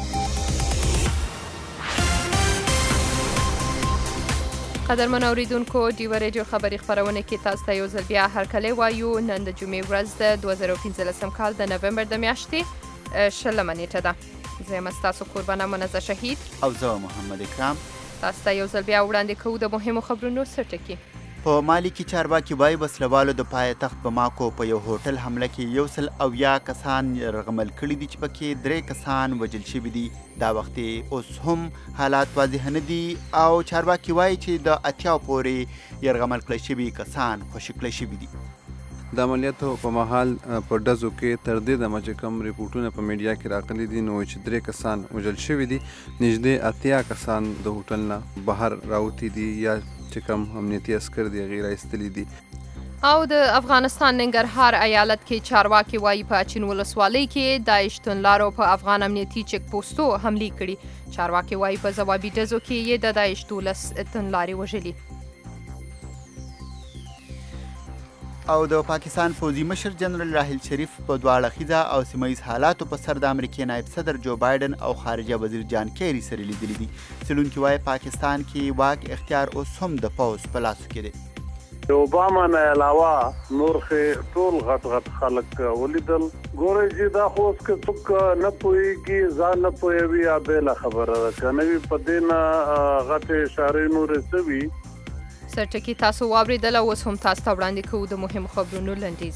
قدرمن اوریدونکو ډیو ریډیو خبری خبرونه کې تاسو ته یو ځل بیا هرکلی وایو. نن د جمعې ورځ د دوه زره او پنځلسم کال د نومبر د میاشتې شلمه نیټه ده. زه یم ستاسو قربانه منزه شهید او زه محمد اکرام. تاسو ته یو ځل بیا وړاندې کوو د مهمو خبرونو سرټکي. په مالي کې چارواکي وایي وسلوالو د پایتخت بماکو په یو هوټل حمله کې یو سل اویا کسان یرغمل کړي دي چې پکې درې کسان وژل شوي دي. دا وخت اوس هم حالات واضح نه دي او چارواکي وایي چې د اتیاو پورې یرغمل کړي شوي کسان خوشي کړي شوي دي. د عملیاتو په مهال په ډزو کې تر دې دمه چې کوم ریپورټونه په میډیا کې راغلي دي نو چې درې کسان وژل شوي دي، نږدې اتیا کسان د هوټل نه بهر راوتي دي یا چې کوم امنیتي عسکر دي هغې رایستلي دي. او د افغانستان ننګرهار ایالت کې چارواکي وایي په اچین ولسوالۍ کې داعش توندلارو په افغان امنیتي چک پوسټو حملې کړي. چارواکي وایي په ځوابي ډزو کې یې د داعش دولس توندلارې وژلي. او د پاکستان فوزي مشر جنرال راحیل شریف په دوه اړخیزه او سیمه ییز حالاتو په سر د امریکې نایب صدر جو بایدن او خارجه وزیر جان کیری سره لیدلي دي. څېړونکي وایي پاکستان کې واک اختیار اوس هم د پوځ په لاسو کې دی. د اوباما نه علاوه نور ټول غټ غټ خلک ولیدل. ګورئ چې دا خو اوس که څوک نه پوهېږي ځان نه پوهوي یا بېله خبره ده، که نه وي په دې نه غټې اشارې نورې څه وي. سرټکي تاسو واورېدل او اوس هم تاسو ته وړاندې کوو د مهمو خبرونو لنډیز.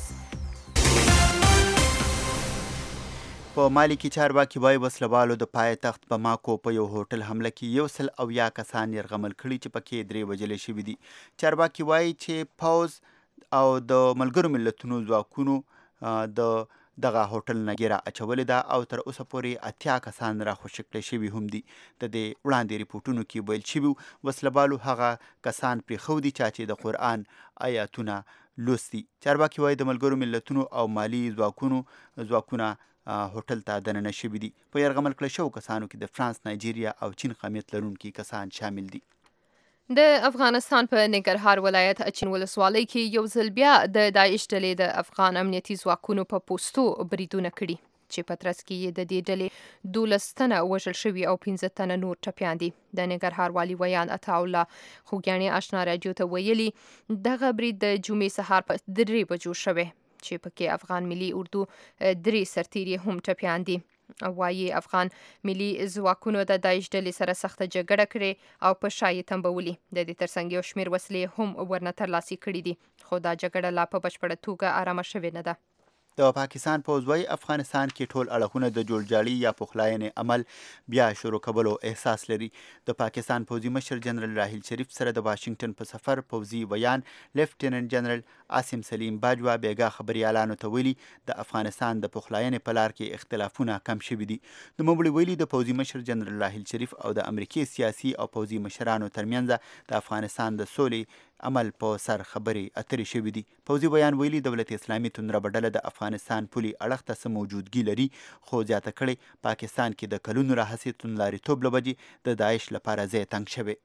په مالي کې چارواکي وایي وسلوالو د پایتخت بماکو په یو هوټل حمله کې یو سل اویا کسان یرغمل کړي چې پکې درې وژلې شوي دي. چارواکي وایي چې پوځ او د ملګرو ملتونو ځواکونو د دغه هوټل نه ګیره اچولې ده او تر اوسه پورې اتیا کسان راخوشي کړي شوي هم دي. د دې وړاندې ریپورټونو کې ویل شوي وسلوالو هغه کسان پرېښودي چا چې د قرآن آیاتونه لوستي. چارواکي وایي د ملګرو ملتونو او مالي ځواکونو ځواکونه هوټل ته دننه شوي دي. په یرغمل کړه شوو کسانو کې د فرانس، نایجیریا او چین قومیت لرونکي کسان شامل دي. د افغانستان په ننګرهار ولایت اچین ولسوالۍ کې یو ځل بیا د داعش ډلې د افغان امنیتي ځواکونو په پوستو بریدونه کړي چې په ترڅ کې یې د دې ډلې دولس تنه وژل شوي او پنځه تنه نور ټپیان دي. د ننګرهار والي ویان عطاالله خوږیاڼي اشنا راډیو ته ویلي دغه برید د جمعې سهار په درې بجو شوی چې پکې افغان ملي اردو درې سرتیري هم ټپیان دي. وایي افغان ملي ځواکونو د داعش ډلې سره سخته جګړه کړې او په شا یې تنبولي. د دې ترڅنګ یو شمېر وسلې هم ورنه ترلاسي کړي دي، خو دا جګړه لا په بشپړه توګه ارامه شوې نه ده. د پاکستان پوځ وایي افغانستان کې ټول اړخونه د جوړجاړي یا پخلاینې عمل بیا شروع کولو احساس لري. د پاکستان پوځي مشر جنرال راحیل شریف سره د واشنگټن په سفر پوځي ویان لیفټیننټ جنرال عاصم سلیم باجوا بیګا خبريالانو ته ویلي د افغانستان د پخلاینې په لار کې اختلافونه کم شوي دي. د نوموړي ویلي د پوځي مشر جنرال راحیل شریف او د امریکای سیاسي او پوځي مشرانو ترمنځ د افغانستان د سولې عمل په سر خبرې اترې شوي دي. پوځي بیان ویلي دولت اسلامي توندره ډله د افغانستان پولي اړخ ته څه موجودګي لري، خو زیاته کړې پاکستان کې د کلونو راهیسې توندلاریتوب له وجې د داعش لپاره ځای تنګ شوی.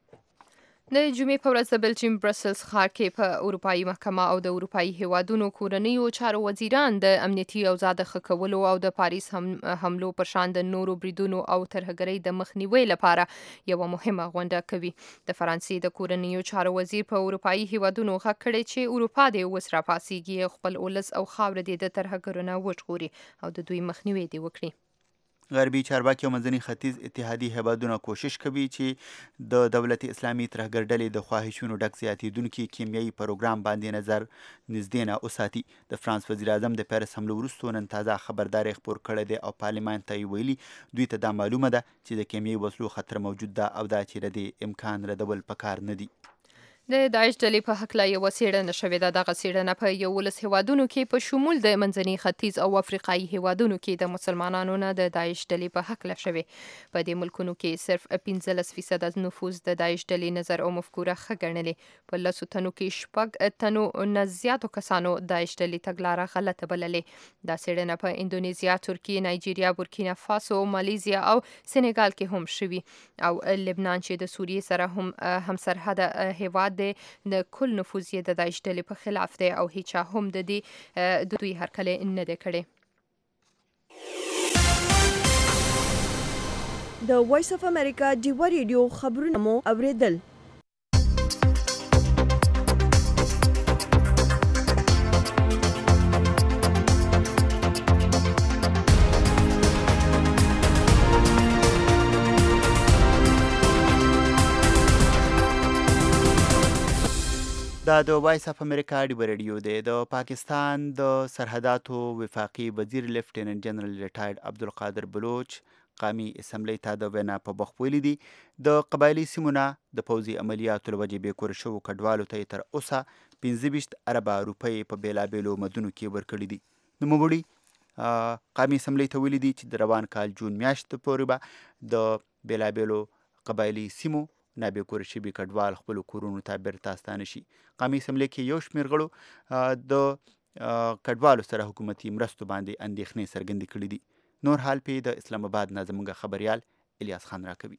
د جمعې په ورځ د بلجیم برسلز ښار کې په اروپایي محکمه او د اروپایي هیوادونو کورنیو چارو وزیران د امنیتي اوضاع د ښه کولو او د پاریس هم حملو پر شان د نورو بریدونو او ترهګرۍ د مخنیوي لپاره یوه مهمه غونډه کوي. د فرانسې د کورنیو چارو وزیر په اروپایي هیوادونو غږ کړی چې اروپا دې اوس راپاڅېږي، خپل ولس او خاوره دې د ترهګرو نه وژغوري او د دوی مخنیوي دې وکړي. غربي چارواکي او منځني ختیځ اتحادي هیوادونه کوشش کوي چې د دولت اسلامي ترهګر ډلې د خواهشونو ډک زیاتېدونکي کیمیایي پروګرام باندې نظر نږدې نه وساتي. د فرانس وزیر اعظم د پیرس حملو وروسته نن تازه خبرداری خپور کړی دی او پارلمان ته یې ویلي دوی ته دا معلومه ده چې د کیمیایي وسلو خطر موجود ده او دا چې د دې امکان ردول پکار نه دي. د داعش ډلې په هکله یوه څېړنه شوې ده. دغه څېړنه په یولس هیوادونو کې په شمول د منځني ختیځ او افریقایي هیوادونو کې د مسلمانانو نه د داعش ډلې په هکله شوې. په دې ملکونو کې صرف پنځلس فیصده نفوذ د داعش ډلې نظر او مفکوره ښه ګڼلې. په لسو تنو کې شپږ تنو نه زیاتو کسانو داعش ډلې تګلاره غلطه بللې. دا څېړنه په اندونیزیا، ترکیې، نایجیریا، بورکینا فاسو، مالیزیا او سینګال کې هم شوي او لبنان چې د سوریې سره هم همسرحده هیواد دی د کل نفوذ یې د داعش ډلې په خلاف دی او هیچا هم د دې د دوی هرکلی نه دی کړی. د وایس اف امریکا ډیوه ریډیو خبرونه مو اوریدل. دا د وایس اف امریکا ډیوه ریډیو دی. د پاکستان د سرحداتو وفاقي وزیر لیفټیننټ جنرال ریټایرډ عبدالقادر بلوچ قامي اسمبلی ته د وینا په بخ ویلي دي د قبایلي سیمو نه د پوځي عملیاتو له وجې بېکوره شوو کډوالو ته یې تر اوسه پنځه ویشت اربه روپۍ په بېلابېلو مدونو کې ورکړي دي. نوموړي قامي اسمبلی ته ویلي دي چې د روان کال جون میاشتې پورې به د بېلابېلو قبایلي سیمو نابېکوره شوي کډوال خپلو کورونو ته بیرته ستانه شي. قامي اسمبلی کې یو شمېر غړو د کډوالو سره حکومتي مرستو باندې اندېښنې څرګندې کړي دي. نور حال پې د اسلام آباد نه زموږ خبریال الیاس خان راکوي.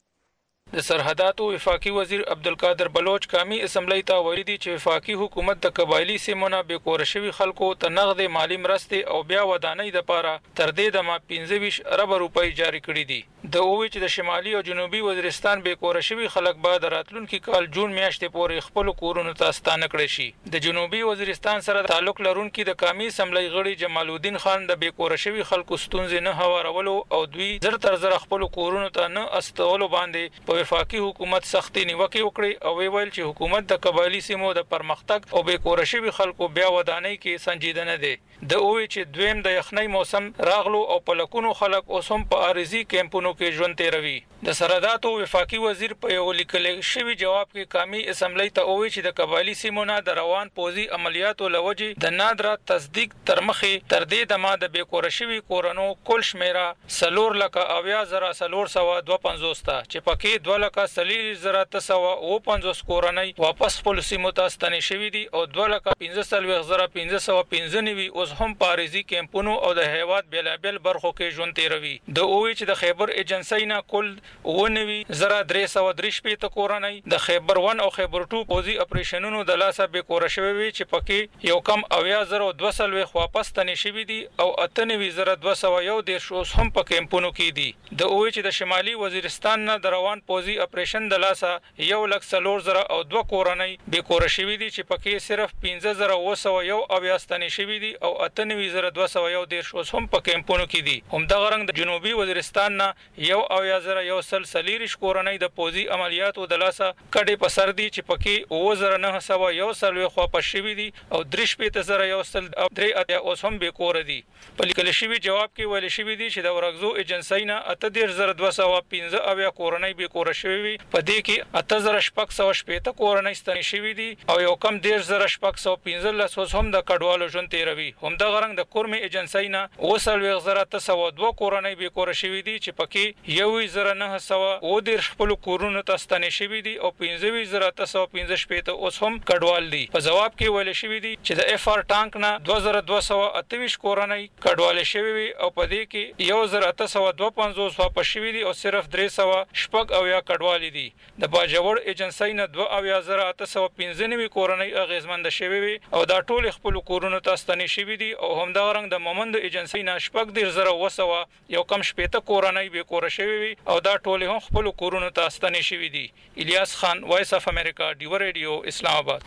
د سرحداتو وفاقي وزیر عبدالقادر بلوچ قامي اسمبلی ته ویلي دي چې وفاقي حکومت د قبایلي سیمو نه بېکوره شوي خلکو ته نغدې مالي مرستې او بیا ودانۍ دپاره تر دې دمه پنځه ویشت اربه روپۍ جاري کړي دي. د ووی چې د شمالي او جنوبي وزیرستان بېکوره شوي خلک به د راتلونکي کال جون میاشتې پورې خپلو کورونو ته ستانه کړی شي. د جنوبي وزیرستان سره تعلق لرونکي د قامي اسمبلی غړي جمال الدین خان د بېکوره شوي خلکو ستونزې نه هوارولو او دوی زر تر زره خپلو کورونو ته نه استولو باندې په وفاقي حکومت سختي نیوکې وکړي او ویل چې حکومت د قبایلي سیمو د پرمختګ او بېکوره شوي خلکو بیا ودانۍ کې سنجیده نه دی. د ووی چې دویم د یخنۍ موسم راغلو او په لکونو خلک اوس هم په عارضي کیمپونو کې ژوند تیروي. د سرحداتو وفاقي وزیر په یو لیکل شوي جواب کې قامي اسمبلی ته ووی چې د قبایلي سیمو نه د روان پوځي عملیاتو له وجې د نادره تصدیق تر مخې تر دې دمه د بېکوره شوي کورنو کل شمېره څلور لکه اویا زره څلور سوه دوه پنځوس ته چې پکې دوه لکه څلور زره اته سوه اوه پنځوس کورنۍ واپس خپلو سیمو ته ستنې شوي دي او دوه لکه پنځه څلوېښت زره پنځه سوه پنځه نوي اوس هم په عارضي کیمپونو او د هیواد بېلابېل برخو کې ژوند تیروي. د ووی چې د خیبر ایجنسۍ نه کل اوه نوي زره درې سوه درې شپېته کورنۍ د خیبر ون او خیبر ټو پوځي اپریشنونو د لاسه بېکوره شوي وي چې پکې یو کم اویا زره دوه څلوېښت واپس ستنې شوي دي او اته نوي زره دوه سوه یو دېرش اوس هم په کیمپونو کې دي. د ووی چې د شمالي وزیرستان نه د روان پوځي اپریشن د لاسه یو لک څلور زره او دوه کورنۍ بېکوره شوي دي چې پکې صرف پنځه زره اوه سوه یو اویا ستنې شوي دي او اته نوي زره دوه سوه یو دېرش اوس هم په کیمپونو کې دي. همدغه رنګ د جنوبي وزیرستان نه یو اویا زره یو سل څلېرویشت کورنۍ د پوځي عملیاتو د لاسه کډې په سر دي چې پکې اوه زره نهه سوه یو څلوېښت واپس شوي دي او درې شپېته زره یو سل درې اتیا اوس هم بېکوره دي. په لیکل شوي جواب کې ویل شوي دي چې د ورکزو ایجنسۍ نه اته دېرش زره دوه سوه پنځه اویا کورنۍ بېکوره شوي وي. په دې کې اته زره شپږ سوه شپېته کورنۍ ستنې شوي دي او یو کم دېرش زره شپږ سوه پنځلس اوس هم د کډوالو ژوند تیروي. همدغه رنګ د کورمې ایجنسۍ نه اوه څلوېښت زره اته سوه دوه کورنۍ بېکوره شوي دي چې پکې یو ویشت زره نهه سوه اوه دېرش خپلو کورونو ته ستنې شوي دي او پنځه ویشت زره اته سوه پنځه شپېته اوس هم کډوال دي. په ځواب کې ویل شوي دي چې د اف آر ټانک نه دوه زره دوه سوه اته ویشت کورنۍ کډوالې شوي وي او په دې کې یو زر اته سوه دوه پنځوس واپس شوي دي او صرف درې سوه شپږ اویا کډوالې دي. د باجوړ ایجنسۍ نه دوه اویا زره اته سوه پنځه نوي کورنۍ اغېزمنده شوي وي او دا ټولې خپلو کورونو ته ستنې شوي دي او همدغه رنګ د مومند ایجنسۍ نه شپږ دېرش زره اوه سوه یو کم شپېته کورنۍ بېکوره شوي وي او دا ټولې هم خپلو کورونو ته ستنې شوي دي. الیاس خان، وایس اف امریکا، ډیوه ریډیو، اسلام آباد.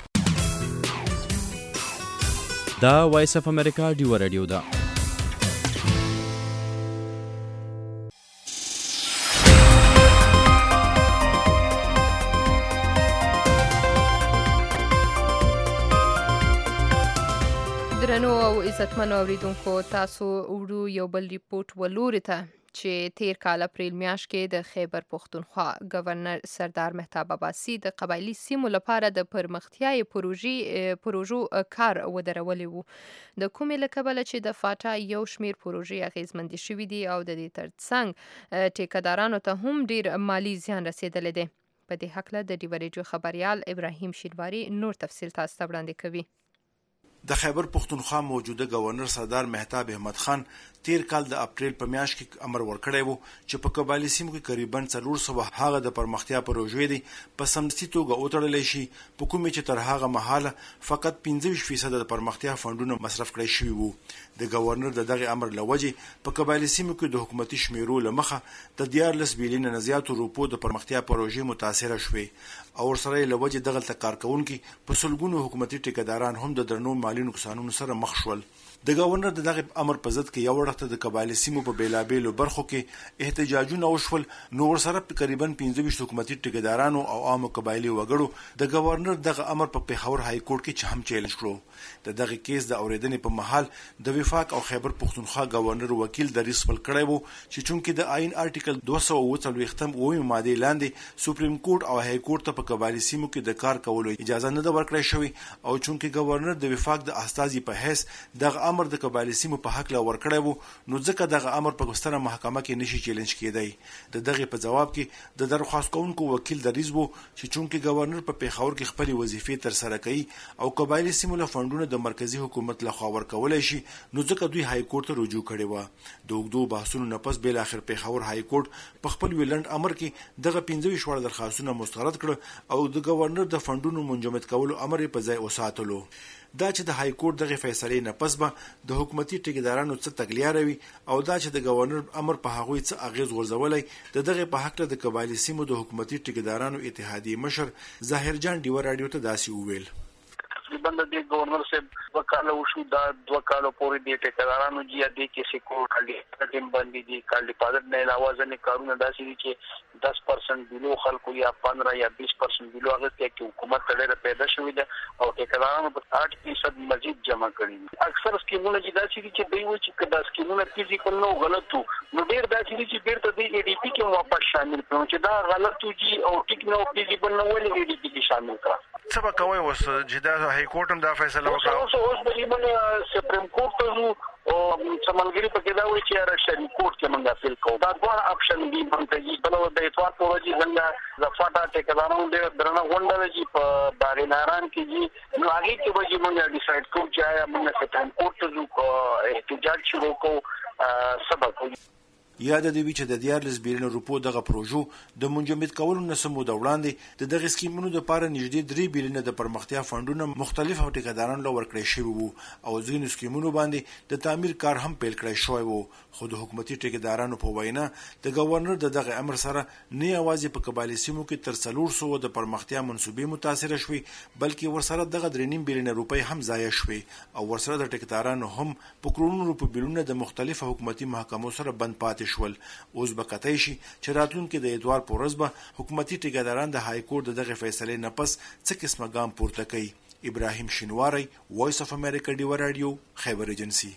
دا وایس اف امریکا ډیوه ریډیو ده. درنو او عزتمنو اوریدونکو، تاسو وړو یو بل ریپورت ولوري ته چې تیر کال اپریل میاشت کې د خیبر پښتونخوا گورنر سردار مهتاب عباسي د قبایلي سیمو لپاره د پرمختیايي پروژې پروژو کار ودرولې وو. د کومې له کبله چې د فاټا یو شمیر پروژې اغیزمندې شوي دي او د دې ترڅنګ ټیکدارانو ته هم ډیر مالی زیان رسیدلی دی. په دې هکله د ډیوه ریډیو خبریال ابراهیم شینواري نور تفصیل تاسو ته وړاندې کوي. د خیبر پختونخوا موجوده گورنر سردار مهتاب احمد خان تیر کال د اپریل په میاشت کې امر ورکړی وو چې په قبایلی سیمو کې قریبا څلور سوه هغه د پرمختیا پروژې دي په سمدستي توګه وتړلی شي، په کومې چې تر هغه مهاله فقط پنځه ویشت فیصده د پرمختیا فنډونه مصرف کړی شوي وو. د گورنر د دغه امر له وجې په قبایلی سیمو کې د حکومتي شمیرو له مخه د دیارلس بیلیونه نه زیاتو روپو د پرمختیا پروژې متاثره شوې او ورسره یې له وجې دغلته کار کوونکي په سلګونو حکومتي ټیکهداران هم د درنو مالي نقصانونو سره مخ شول. د گورنر د دغه امر په ضد کې یو وخت د قبایلی سیمو په بیلابیلو برخو کې احتجاجونه وشول، نو ورسره تقریبا پنځه ویشت حکومتي ټیکهدارانو او عامو قبایلی وګړو د گورنر دغه امر په پیښور های کورټ کې هم چیلنج کړو. د دغه کیس د اوریدنې په محل د وفاق او خیبر پختونخوا گورنر وکیل دریس خپل کړی وو چې چونکې د آئین آرټیکل دوه سوه اووه څلوېښتم اوومې مادې لاندې سپریم کورټ او های کورټ ته په قبایلی سیمو کې د کار کولو اجازه نه ده ورکړی شوې او چونکې گورنر د وفاق د استازي په حیث دغه امر د قبایلی سیمو په حق لا ورکړی وو، نو ځکه دغه امر په ستره محکمه کې نشي چیلنج کېدی. د دغه په جواب کې د درخواست کوونکو وکیل دریز وو چې چونکې گورنر په پیښور کې خپل وظیفې تر سره کوي او قبایلی سیمو له فنډونو د مرکزی حکومت لخوا ورکولای شي، نو ځکه دوی های کورټ ته رجوع کړي و. د اوږدو بحثونو نه پس بل اخر پیښور های کورټ په خپل ویلند امر کې دغه پنځه ویشت وړ درخواستونه مسترد کړ او د گورنر د فنډونو منجمد کولو امر په ځای وساتلو. دا چې د های کورټ دغه فیصلې نه پس به د حکومتي ټیکهدارانو څه تګلیاروي او دا چې د گورنر امر په هغوی څه اغیز غورځولی، د دغه په حق د قبایلی سیمو د حکومتي ټیکهدارانو اتحادیې مشر ظاهر جان ډیوه راډیو ته داسې وویل. تقریبا د گورنر صاحب دوه کاله وشو، دا دوه کاله پورې د ټیکهدارانو جیا دی کې سکو کالی ټیم باندې دي کالی پادر نه علاوه ځنې کارونه داسې دي چې دس پرسنټ بلو خلکو یا پندرہ یا بیس پرسنټ بلو هغه کې حکومت ډېر پیدا شوې ده او ټیکهدارانو په آٹھ فیصد مزید جمع کړي. اکثر سکیمونه چې داسې دي چې دوی و چې کدا سکیمونه فزیکل نو غلط وو، نو ډېر داسې دي چې بیرته د ای ډی پی کې واپس شامل کړو چې دا غلط وو جی او ټیک نو فزیکل نو ولې ای ډی پی کې شامل کړه. څه به کوي اوس چې دا های کورټ هم دا فیصله وکړه؟ اوس اوس به موږ سپریم کورټ ته ځو او څمنګری په کې دا وایي چې را شری کورټ کې موږ اپیل کوو. دا دوه اپشن دي باندې بل د اتوار په ورځ څنګه د فاټا ټیکهدارانو ډېر درنه غونډه چې په داریناران کې دي، نو هغه کې به موږ ډیسایډ کوو چې آیا موږ سپریم کورټ ته ځو کو احتجاج شروع کوو سبب کوو. یاد دی چې د دیارلس بیلیون روپو دغه پروژو د منجمد کولو نه سمو د وړاندې د دغه سکیمونو د لپاره نږدې درې بیلیونه د پرمختیا فنډونه مختلف ټیکهدارانو له ورکړی شوي وو او ځینو سکیمونو باندې د تعمیر کار هم پیل کړی شوی وو. خو د حکومتي ټیکهدارانو په وینا د گورنر د دغه امر سره نه یوازې په قبایلی سیمو کې تر څلور سوه د پرمختیا منصوبې متاثره شوي، بلکې ورسره دغه درې نیم بیلیونه روپۍ هم ضایع شوي او ورسره د ټیکهدارانو هم په کرونو روپو بیلونه د مختلفو حکومتي محکمو سره بند پاتې شول. اوس به کتای شي چې راتلونکي د اتوار په ورځ به حکومتي ټیکهداران د های کورټ دغه فیصلې نه پس څه قسمه ګام پورته کوي. ابراهیم شینواری، وایس اف امریکا ډیوه راډیو، خیبر ایجنسی.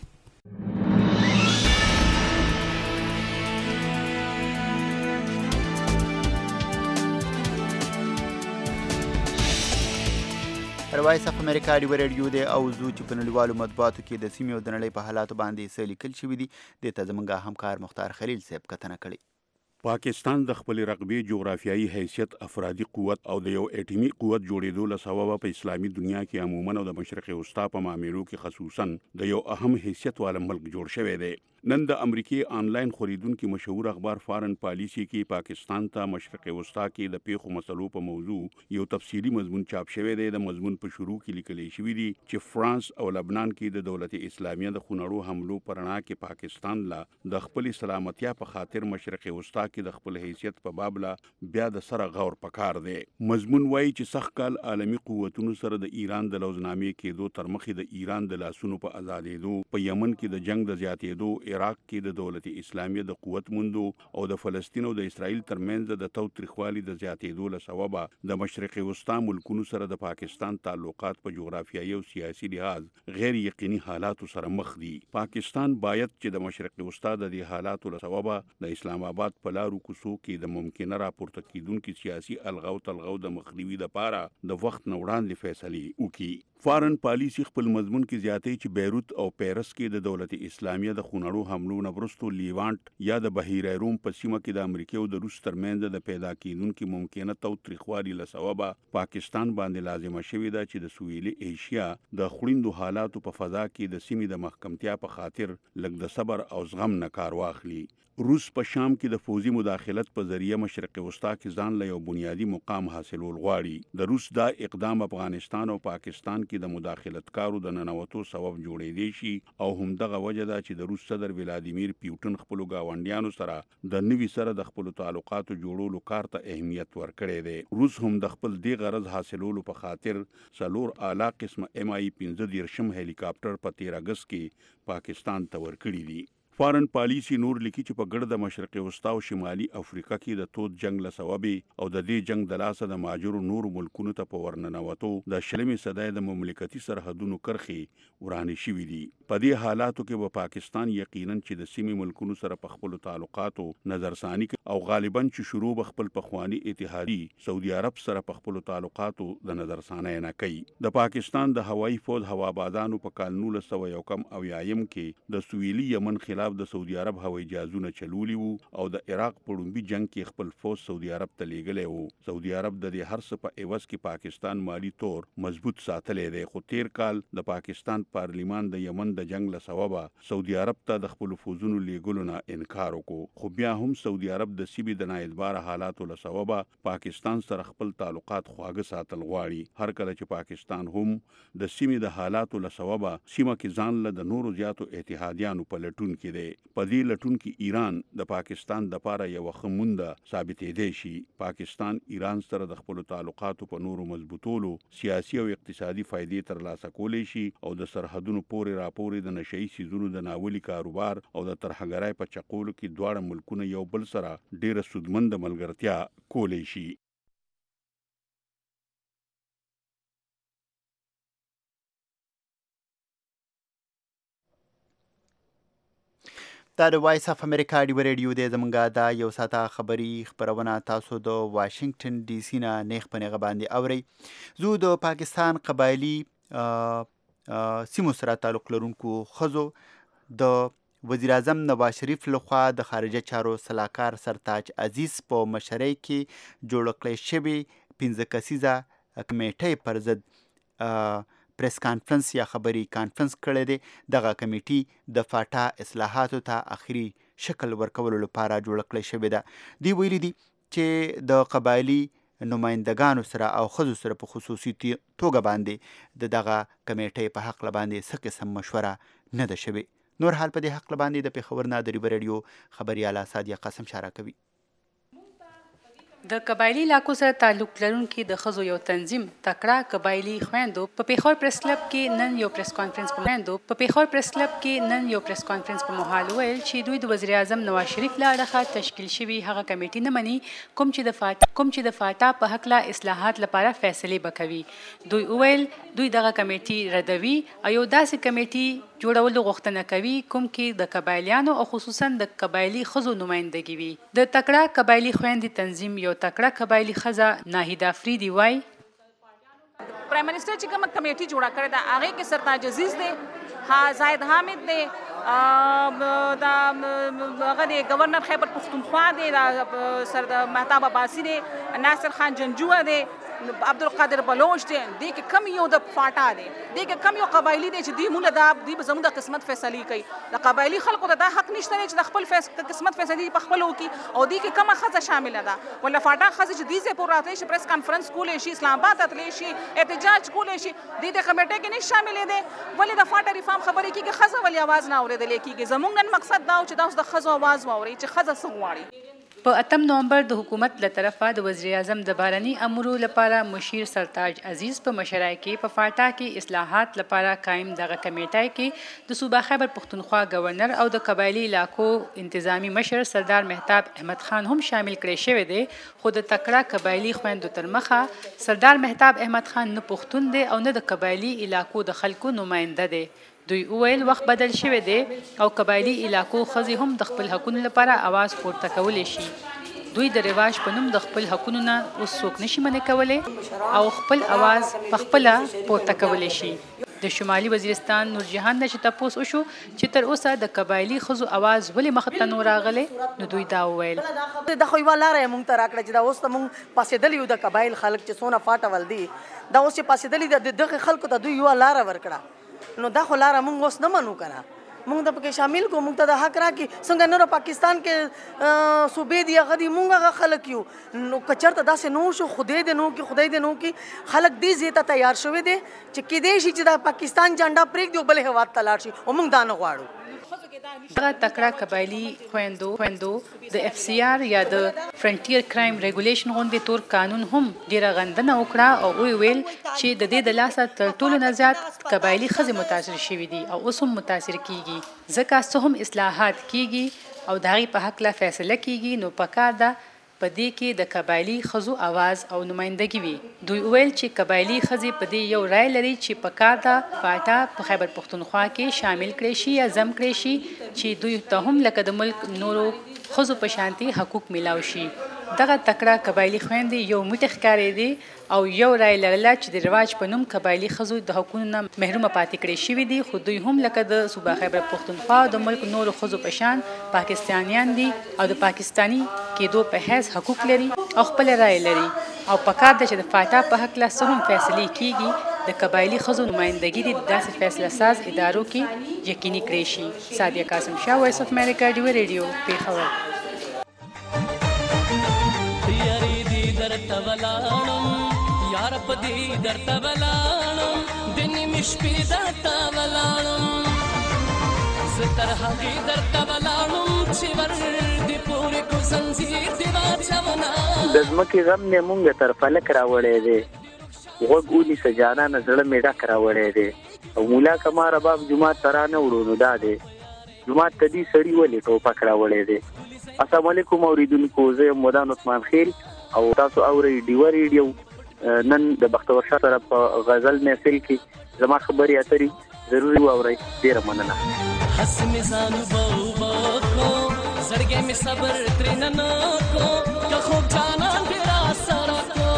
وایس اف امریکا ډیوه راډیو دی او زو چې په نړیوالو مطبوعاتو کې د سیمې او د نړۍ په حالاتو باندې څه لیکل شوي دي، دې ته زموږ همکار مختار خلیل صاحب کتنه کړې. پاکستان د خپل رقبې جغرافیایي حیثیت، افرادي قوت او د یو اټومي قوت جوړېدو له سببه په اسلامي دنیا کې عموما او د مشرق وسطا په معاملو کې خصوصا د یو اهم حیثیت والا ملک جوړ شوی دی. نن د امریکای آنلاین خریدونکو مشهور اخبار فارن پالیسی کې پاکستان ته مشرق وسطا کې د پیښو مسلو په موضوع یو تفصیلی مضمون چاپ شوی دی. د مضمون په شروع کې لیکل شوی دی چې فرانس او لبنان کې د دولت اسلامیه د خونړو حملو پرنا کې پاکستان لا د خپل سلامتیا په خاطر مشرق وسطا کې د خپل حیثیت په باب لا بیا د سره غور پکار دی. مضمون وایي چې سخت کال عالمی قوتونو سره د ایران د لوزنامې کېدو تر مخې د ایران د لاسونو په آزادېدو، په یمن کې د جنگ د زیاتېدو، عراق کې د دولت اسلامیه د قوت موندو او د فلسطین او د اسرائیل ترمنځ د تاوتریخوالي د زیاتېدو له سببه د مشرق وسطا ملکونو سره د پاکستان تعلقات په جغرافیایي او سیاسي لحاظ غیر یقیني حالاتو سره مخ دي. پاکستان باید چې د مشرق وسطا د دې حالاتو له سببه د اسلام آباد په لارو کوڅو کې د ممکنه راپورته کیدونکو سیاسي الغاو تلغاو د مخنیوي لپاره د وخت نه وړاندې فیصلې وکړي. فارن پالیسی خپل مضمون کې زیاتې چې بیروت او پیرس کې د دولت اسلامیه د خونړو حملو نه وروسته لیوانت یا د بحیره روم په سیمه کې د امریکا او د روس ترمنځ د پیدا کیدونکو ممکنه تاوتریخوالي له سببه پاکستان باندې لازمه شوې ده چې د سویلي ایشیا د خوړندو حالاتو په فضا کې د سیمې د محکمتیا په خاطر لږ د صبر او زغم نه کار واخلي. روس په شام کې د فوزي مداخلت په ذریعہ مشرق وسطا کې ځان له یو بنیادی مقام حاصلول غواړي. د روس دا اقدام افغانستان او پاکستان کې د مداخلت کارو د ننوتو سبب جوړېدی شي او همدغه وجه ده چې د روس صدر ولادیمیر پیوټن خپل گاونډیانو سره د نوي سره د خپل تعلقاتو جوړولو کار ته اهمیت ورکړی دی. روس هم د خپل دی غرض حاصلولو په خاطر څلور اعلی قسم ایم آی پنځه دیرشم هلیکاپټر په تیر اگست کې پاکستان ته ورکړي دي. فارن پالیسی نور لیکي چې په ګرد مشرق وسطا او شمالي افریقا کې د تود جنگ له سببې او د دې جنگ د لاسه د ماجرو نور ملکونو ته په ورننوتو د شلمې صدای د مملکتي سرحدونو کرښې ورانې شوې دي. په دې حالاتو کې به پاکستان یقینا چې د سیمې ملکونو سره په خپل تعلقاتو نظرثانی او غالبا چې شروع به خپل پخوانی اتحادی سعودي عرب سره په خپل تعلقاتو د نظرثانی نه کوي. د پاکستان د هوایي فوج هوابادانو په کال نولس سوه یو کم او یایم کې د سویلي یمن خلاف د سعودي عرب هوایي جهازونه چلولي وو او د عراق په لومبي جنگ کې خپل فوج سعودي عرب ته لیږلی وو. سعودي عرب د دې هر څه په عوض کې پاکستان مالی طور مضبوط ساتلی دی. خو تیر کال د پاکستان پارلیمان د یمن د جنگ له سببه سعودي عرب ته د خپل فوجونو لیږلو نه انکار وکړو. خو بیا هم سعودي عرب د سیمې د نااعتباره حالاتو له سببه پاکستان سره خپل تعلقات خواږه ساتل غواړي. هر کله چې پاکستان هم د سیمې د حالاتو له سببه سیمه کې ځان له د نورو زیاتو اتحادیانو په لټون کې دی. په دې لټون کې ایران د پاکستان د پاره یو خمونده ثابتېدی شي. پاکستان ایران سره د خپل تعلقاتو په نورو مضبوطولو سیاسي او اقتصادي فائدې ترلاسه کولی شي او د سرحدونو پورې راپورې د نشئی سیزونو د ناولي کاروبار او د ترهګرۍ په چقولو کې دواړه ملکونه یو بل سره ډیره سودمند ملګرتیا کولی شي. دا د وایس اف امریکا ډیو ریډیو دی. زمونږ دا یو ساعته خبري خپرونه تاسو د واشنگټن ډي سي نه نیغ په نیغه باندې اورئ. زه د پاکستان قبایلي سیمو سره تعلق لرونکو ښځو د وزیر اعظم نواز شریف لخوا د خارجه چارو سلاکار سرتاج عزیز په مشرۍ کې جوړ کړی شوې پنځه کسیزه کمیټۍ پر ضد پریس کانفرنس یا خبري کانفرنس کړی دی. دغه کمیټي د فاټا اصلاحاتو ته آخري شکل ورکولو لپاره جوړ کړی شوې ده. دوی ویلي دي چې د قبایلي نمایندګانو سره او ښځو سره په خصوصي توګه باندې د دغه کمیټۍ په حق باندې څه قسم مشوره نه ده شوې. نور حال په دې حق باندې د پېښور نه د ریو ریډیو خبرياله سادیه قاسم شاره کوي. د قبایلی علاقو سره تعلق لرونکي د ښځو یو تنظیم تکړه قبایلی خویندو په پیښور پریس کلب کې نن یو پریس کانفرنس په خویندو په پیښور پریس کلب کې نن یو پریس کانفرنس په مهال ویل چې دوی د وزیر اعظم نواز شریف له اړخه تشکیل شوي هغه کمیټې نه مني کوم چې د فاټا کوم چې د فاټا په هکله اصلاحات لپاره فیصلې وکوي. دوی ویل دوی دغه کمیټې ردوي او یو داسې کمیټې جوړولو غوښتنه کوي کوم کې د قبایلیانو او خصوصا د قبایلی ښځو نمائندګي وي. د تکړه قبایلی خویندې تنظیم یو تکړه قبایلی ښځه ناهیده افریدي وایي پرایم منسٹر چې کومه کمیټي جوړه کړې ده هغې کې سرتاج عزیز دی، ها زاهد حامد دی، دا هغه دی گورنر خیبر پختونخوا دی، دا سر د مهتاب عباسی دی، ناصر خان جنجوه دی، عبدالقادر بلوچ دی. دې کې کم یو د فاټا دی، دې کې کم یو قبایلی دی چې دوی مونږ دا دوی به زموږ د قسمت فیصلې کوي. د قبایلي خلکو ته دا حق نشته دی چې د خپل قسمت فیصلې په خپل وکړي. او دې کې کومه ښځه شامله ده ولا فاټا ښځې چې دې ځای پورې راتلی شي، پریس کانفرنس کولی شي، اسلام آباد ته تللی شي، احتجاج کولی شي، دې د کمیټې کې نه شاملې دی. ولې د فاټا ریفارم خبرې کېږي ښځه ولې اواز نه اورېدلی کېږي؟ زموږ نن مقصد دا و چې دا اوس د ښځو اواز واورئ چې ښځه څه غواړي. په اتم نومبر د حکومت له طرفه د وزیر اعظم د بهرني امورو لپاره مشیر سرتاج عزیز په مشرۍ کې په فاټا کې اصلاحات لپاره قائم دغه کمیټۍ کې د صوبه خیبر پختونخوا گورنر او د قبایلی علاقو انتظامی مشر سردار مهتاب احمد خان هم شامل کړی شوی دی. خو د تکړه قبایلی خویندو تر مخه سردار مهتاب احمد خان نه پښتون دی او نه د قبایلی علاقو د خلکو نماینده دی. دوی وویل وخت بدل شوی دی او قبایلی علاقو ښځې هم د خپل حقونو لپاره اواز پورته کولی شي. دوی د رواج په نوم د خپل حقونو نه اوس څوک نشي منع کولی او خپل اواز په خپله پورته کولی شي. د شمالي وزیرستان نور جهان نه چې تاسو وشو چې تر اوسه د قبایلی خزو اواز ولې مخ ته نور راغلی، نو دوی دا وویل د خو یو لار مونږ ته راکړه چې دا اوس ته مونږ پاسېدلی یو د قبایل خلک چې څونه فاټول دي، دا اوس چې پاسېدلی د دغه خلکو ته دوی یو لار ورکړه، نو دا خو لار مونږ اوس نه منو کنه، مونږ د پکې شامل کو، مونږ ته د حق راکړي څنګه نور پاکستان کې صوبې دي هغه دي مونږ هغه خلک یو، نو کچرته داسې نو شو خدای دې نو کې خدای دې نو کې خلک دې زیته تیار شوی دي چې کېدای شي چې د پاکستان جنډا پرېږدي بل هېواد ته لاړ شي او مونږ دا نه غواړو. دغه تکړه قبایلی خویندو خویندو د اف سی آر یا د فرنټیر کرایم ریګولیشن غوندې تور قانون هم ډیره غندنه وکړه او وی ویل چې د دې د لاسه تر ټولو نه زیات قبایلی ښځې متاثر شوي دي او اوس هم متاثر کیږي، ځکه څه هم اصلاحات کیږي او د هغې په هکله فیصله کیږي، نو پکار ده په دې کې د قبایلی ښځو اواز او نمایندګي وي. دوی ویل چې قبایلی ښځې په دې یو رای لري چې پکار ده فاټا په خیبر پښتونخوا کې شامل کړي شي یا ضم کړي شي چې دوی ته هم لکه د ملک نورو ښځو په شانتي حقوق میلاو شي. دغه تکړه قبایلی خویندې یو موټی ښکارېدې او یو رای لرله چې د رواج په نوم قبایلی ښځو د حقونو نه محرومه پاتې کړې شوي دي، خو دوی هم لکه د صوبه خیبر پښتونخوا او د ملک نورو ښځو په شان پاکستانیان دي او د پاکستاني کېدو په حیث حقوق لري او خپل رای لري او پکار ده چې د فاټا په هکله څه هم فیصلې کیږي د قبایلی ښځو نمایندګي د داسې فیصله ساز ادارو کې یقیني کړی شي. سادیه قاسم شاه، وایس اف امریکا، ډیوه ریډیو، پیښور. درته ولاړم یار په دې درته ولاړم د نیمې شپې درته ولاړم زه تر هغې درته ولاړم چې ور دې پورې کو زنځیر دې واچومه د ځمکې غم مې مونږ تر فلک راوړی دی، غوږ ونیسه جانانه زړه مې ډک راوړی دی، او مولا کما رباب جومات ته رانه وړو نو دا دی جومات ته دې سړي ولې ټوپک راوړی دی. السلام علیکم اوریدونکو، زه یم مدان عثمان خیل او تاسو اورئ ډیوه ریډیو. نن د بختور شاه سره په غزل محفل کې زما خبرې اترې ضروري واورئ. ډیره مننه. حس می زانو بو بو کو زړګې می صبر ترې نه نو کو که خوب جانان دې را سره کو.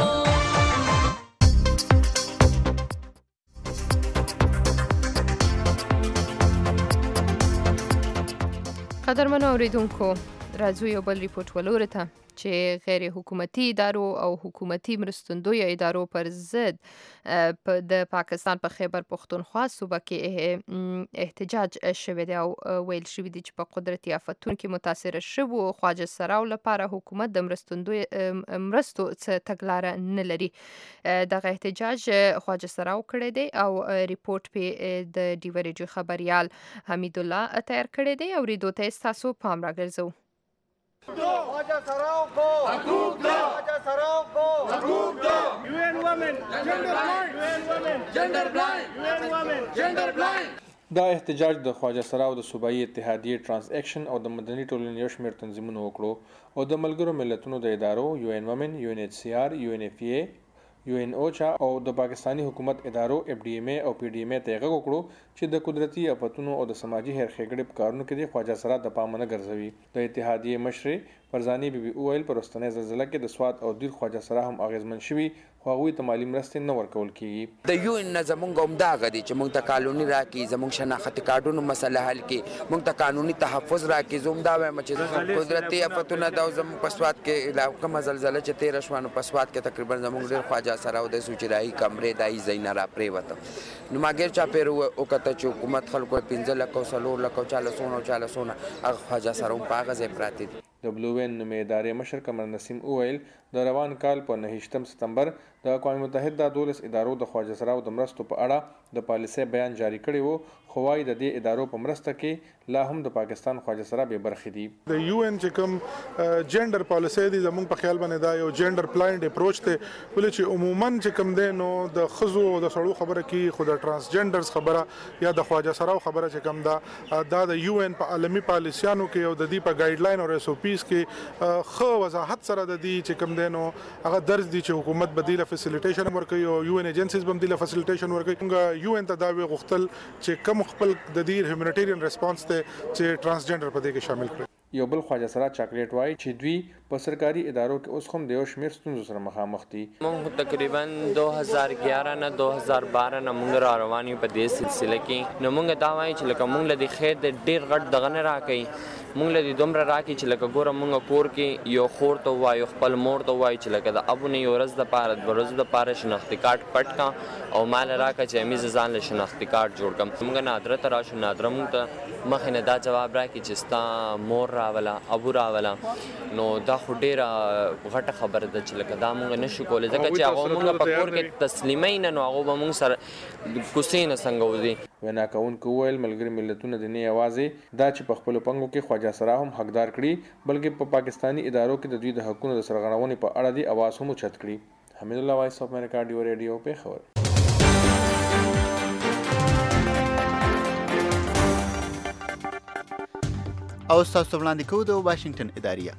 قدرمنو اوریدونکو، راځو یو بل ریپورټ ولورو ته چې غیر حکومتي ادارو او حکومتي مرستندویه ادارو پر ضد د پاکستان په خیبر پښتونخوا صوبه کې احتجاج شوی دی او ویل شوی دی چې په قدرتي آفتونو کې متاثره شوو خواجه سراو لپاره حکومت د مرستندوی مرستو څخه تګلاره نه لري. دغه احتجاج خواجه سراو کړی دی او ریپورټ په د ډیوه ریډیو خبريال حمید الله تیار کړی دی او ریډو ته تاسو پام راګرځو. خواجہ سراو کو حقوق دو، خواجہ سراو کو حقوق دو، یو این وومن جنڈر بلائنڈ، یو این وومن جنڈر بلائنڈ، یو این وومن جنڈر بلائنڈ. دا احتجاج د خواجه سراو د صوبایي اتحادیې ټرانس اکشن او د مدني ټولنې یو شمېر تنظیمونو وکړو او د ملګرو ملتونو د ادارو یو این وومن، یو این ایچ سی آر، یو این اف ای، یو این اوچا او د پاکستانی حکومت ادارو اف ډي ایم ای او پی ډي ایم ای ته غږ وکړو چې د قدرتي آفتونو او د سماجي هرخېګړې په کارونو کې د خواجه سرا د پامه نه ګرځوي. د اتحادیې مشرې فرزاني بیبي اویل پر واستنې زلزلہ کې د سواد او دیر خواجه سرا هم اغیزمن شوي خو هغوی ته مالي مرستې نه ورکول کیږي. د یو ان زمونږ همدغه دی چې موږ ته قانوني راکړي، زمونږ شناختي کارډونو مسله حل کړي، موږ ته قانوني تحفظ راکړي. زه هم دا وایم چې قدرتي آفتونه دا زموږ په سواد کې کومه زلزله چې تېره شوه نو په سواد کې تقریبا زمونږ ډېر خواجه سرا او د سوچرایي کمرې دایي ځای نه راپرېوته. نو ما ګیر چاپېر وکته چې حکومت خلکو پنځه لکه او څلور لکه او چالسونه او چالسونه هغه خواجه سرا هم په هغه ځای پراته دي. د بلو وین نومې ادارې مشر قمر نسیم اویل د روان کال په نهشتم ستمبر د اقوام متحده دولس ادارو د خواجه سراو د مرستو په اړه د پالیسۍ بیان جاری کړی وو، خو وايي د دې ادارو په مرسته کې لا هم د پاکستان خواجه سرا بې برخې دي. د یو ان چې کوم جنډر پالیسۍ دي زموږ په خیال باندې دا یو جنډر بلایند اپروچ دی، ولې چې عموما چې کوم دی نو د ښځو او د سړو خبره کې خو د ټرانسجنډرز خبره یا د خواجه سراو خبره چې کوم دا دا د یو ان په عالمي پالیسیانو کې او د دې په ګایډ لاین او ایس او پیز کې خو وضاحت سره د دې چې کوم دی نو هغه درز دي چې حکومت بدیله فیسیلیټیشن ورکوي او یو ان ایجنسیز به بدیله فیسیلیټیشن ورکوي. یو ان ته دا وی غوښتل چې کوم خپل د دې هیومانیټیرین ریسپانس ته چې ټرانسجنډر په دې کې شامل کړي. یو بل خواجه سرا چاکلیټ وایي چې دوی په سرکاري ادارو کې اوس هم د یو شمېر ستونزو سره مخامخ دي. موږ تقریبا دو هزار گیارہ نه دو هزار بارہ نه موږ را روان یو په دې سلسله کې. نو موږ دا وایو چې لکه موږ له دې خیر د ډېر غټ دغه نه راکوي، موږ له دې دومره راکوي چې لکه ګوره موږ کور کې یو خور ته ووایو، خپل مور ته ووایو چې لکه د ابو نه یو ورځ دپاره دوه ورځو دپاره شناختي کارت پټ کړه او ما له راکړه چې امې زه ځان له شناختي کارت جوړ کړم. موږ نادره ته راشو، نادره موږ ته مخکې نه دا جواب راکړي چې ستا مور راوله، ابو راوله. نو دا خو ډېره غټه خبره ده چې لکه دا موږ نشو کولی، ځکه چې هغه موږ په کور کې تسلیموي نه، نو هغه به موږ سره کوڅې نه څنګه وځي. وینا کوونکو وویل ملګري ملتونه د نه یوازې دا چې په خپلو پنګو کې خواجه سرا هم حقدار کړي، بلکې په پاکستاني ادارو کې د دوی د حقونو د سرغړونې په اړه دې اواز هم اوچت کړي. حمید الله وایس اف امریکا ډیو ریډیو پېښور. او ستاسو وړاندې کوو د واشنگټن اداریه.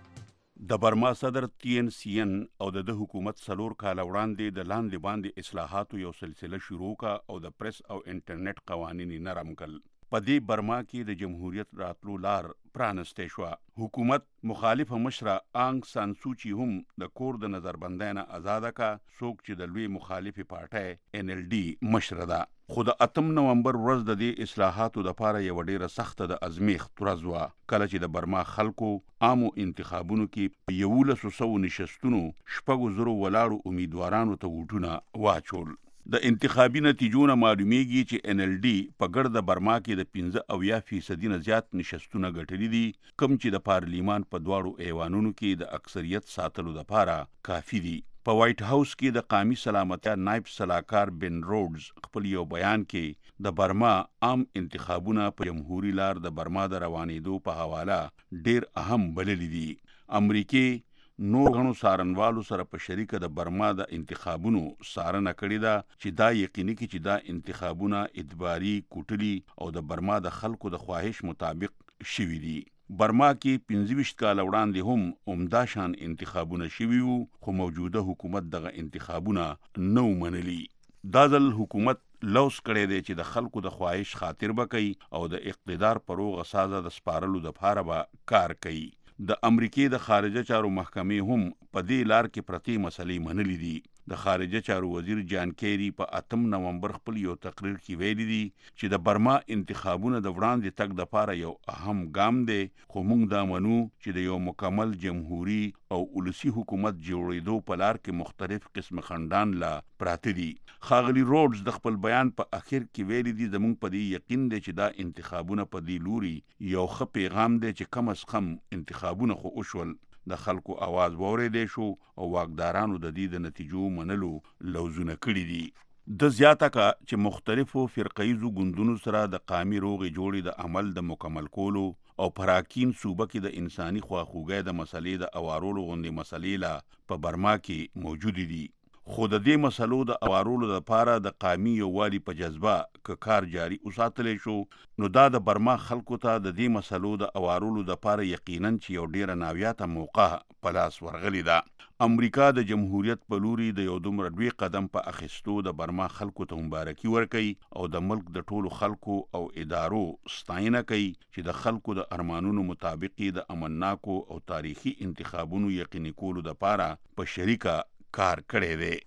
د برما صدر تین سین او د د حکومت څلور کاله وړاندې د لاندې باندې اصلاحاتو یو سلسله شروع کا او د پریس او انټرنیټ قوانین نرم کړل. په دې برما کې د جمهوریت راتلو لار پرانستې شوه. حکومت مخالفه مشره آنګ سان سوچي هم د کور د نظربندۍ نه ازاده کا، څوک چې د لوی مخالفې پارټۍ ان ال ډي مشره ده. خو د اتم نومبر ورځ د دې اصلاحاتو دپاره یوه ډیره سخته د ازمیښت ورځ وه، کله چې د برما خلکو عامو انتخابونو کې په یولسو سوو نشستونو شپږو زرو ولاړو امیدوارانو ته ووټونه واچول. د انتخابي نتیجو نه معلومیږي چې ان ال ډي په ګرده برما کې د پنځه اویا فیصدي نه زیات نشستونه ګټلي دي، کوم چې د پارلیمان په دواړو ایوانونو کې د اکثریت ساتلو دپاره کافي دي. په وایټ هاوس کې د قومي سلامتیا نایب سلاکار بن روډز خپل یو بیان کې د برما عام انتخابونه په جمهوری لار د برما د روانېدو په حواله ډیر اهم بللي دي. امریکې نور غنو سارنوالو سره په شریکه د برما د انتخابونو سارنه کړې ده چې دا یقیني کړي چې دا انتخابونه اعتباري، کوټلي او د برما د خلکو د خواهش مطابق شوي دي. برما کې پنځه ویشت کاله وړاندې هم عمده شان انتخابونه شوي وو، خو موجوده حکومت دغه انتخابونه نو منلي. دا ځل حکومت لوس کړی دی چې د خلکو د خواهش خاطر به کوي او د اقتدار په روغه سازه د سپارلو دپاره به کار کوي. د امریکې د خارجه چارو محکمې هم په دې لار کې پرتې مسلې منلي دي. د خارجه چارو وزیر جان کیری په اتم نومبر خپل یو تقریر کې ویلي دي چې د برما انتخابونه د وړاندې تګ دپاره یو اهم ګام دی، خو موږ دا منو چې د یو مکمل جمهوري او ولسي حکومت جوړېدو په لار کې مختلف قسم خنډان لا پراته دي. ښاغلي روډز د خپل بیان په اخر کې ویلي دي زموږ په دې یقین دی چې دا انتخابونه په دې لوري یو ښه پیغام دی چې کم از کم انتخابونه خو وشول، د خلکو اواز واورېدی شو او واکدارانو د دې د نتیجو منلو لوزونه کړي دي. د زیاته کا چې مختلفو فرقیزو ګوندونو سره د قومي روغې جوړې د عمل د مکمل کولو او پراکین صوبه کې د انساني خواخوږۍ د مسلې د اوارولو غوندې مسلې لا په برما کې موجودې دي. خو د دې مسلو د اوارولو دپاره د قومي یووالي په جذبه که کار جاري وساتلی شو، نو دا د برما خلکو ته د دې مسلو د اوارولو دپاره یقینا چې یو ډیره ناویاته موقع په لاس ورغلې ده. امریکا د جمهوریت په لوري د یو دومره لوی قدم په اخیستو د برما خلکو ته مبارکي ورکوي او د ملک د ټولو خلکو او ادارو ستاینه کوي چې د خلکو د ارمانونو مطابق د امنناکو او تاریخي انتخابونو یقیني کولو دپاره په شریکه کار کړی دی.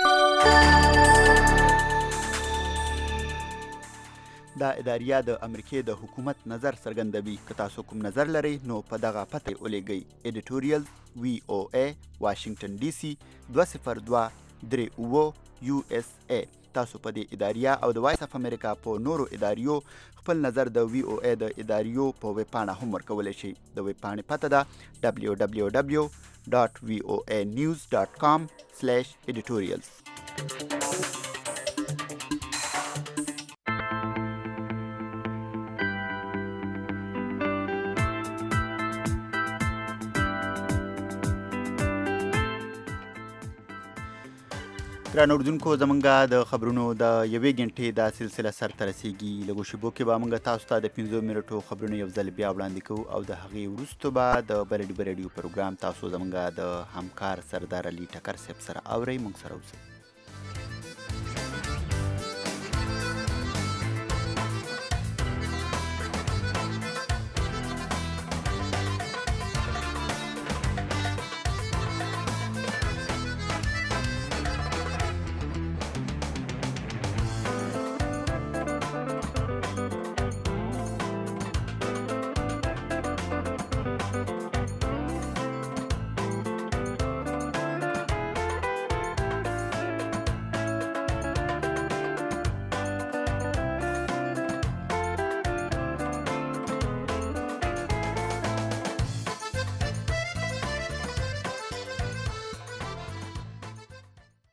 دا اداریه د امریکې د حکومت نظر څرګندوي. که تاسو کوم نظر لرئ نو په دغه پته یې ولیږئ. ایډیټوریل وی او ای واشنگټن ډي سي دوه صفر دوه درې اووه یو اس ای. تاسو په دې اداریه او د وایس اف امریکا په نورو اداریو خپل نظر د وی او ای د اداریو په ویب پاڼه هم ورکولی شئ. د ویب پاڼې پته ده ډبلیو ډبلیو ډبلیو ډاټ وی او ای نیوز ډاټ کام سلیش ایډیټوریلز. ګران اردوونکو، زمونږ د خبرونو د یوې غنټې دا سلسله سر ته رسیږي. لږو شیبو کې به موږ تاسو ته د پنځو منټو خبرونه یو ځل بیا وړاندې کوو او د هغې وروسته به د بل ډیو پروګرام تاسو زمونږ د همکار سردار علي ټکر صاحب سره اورئ. موږ سره اوسئ.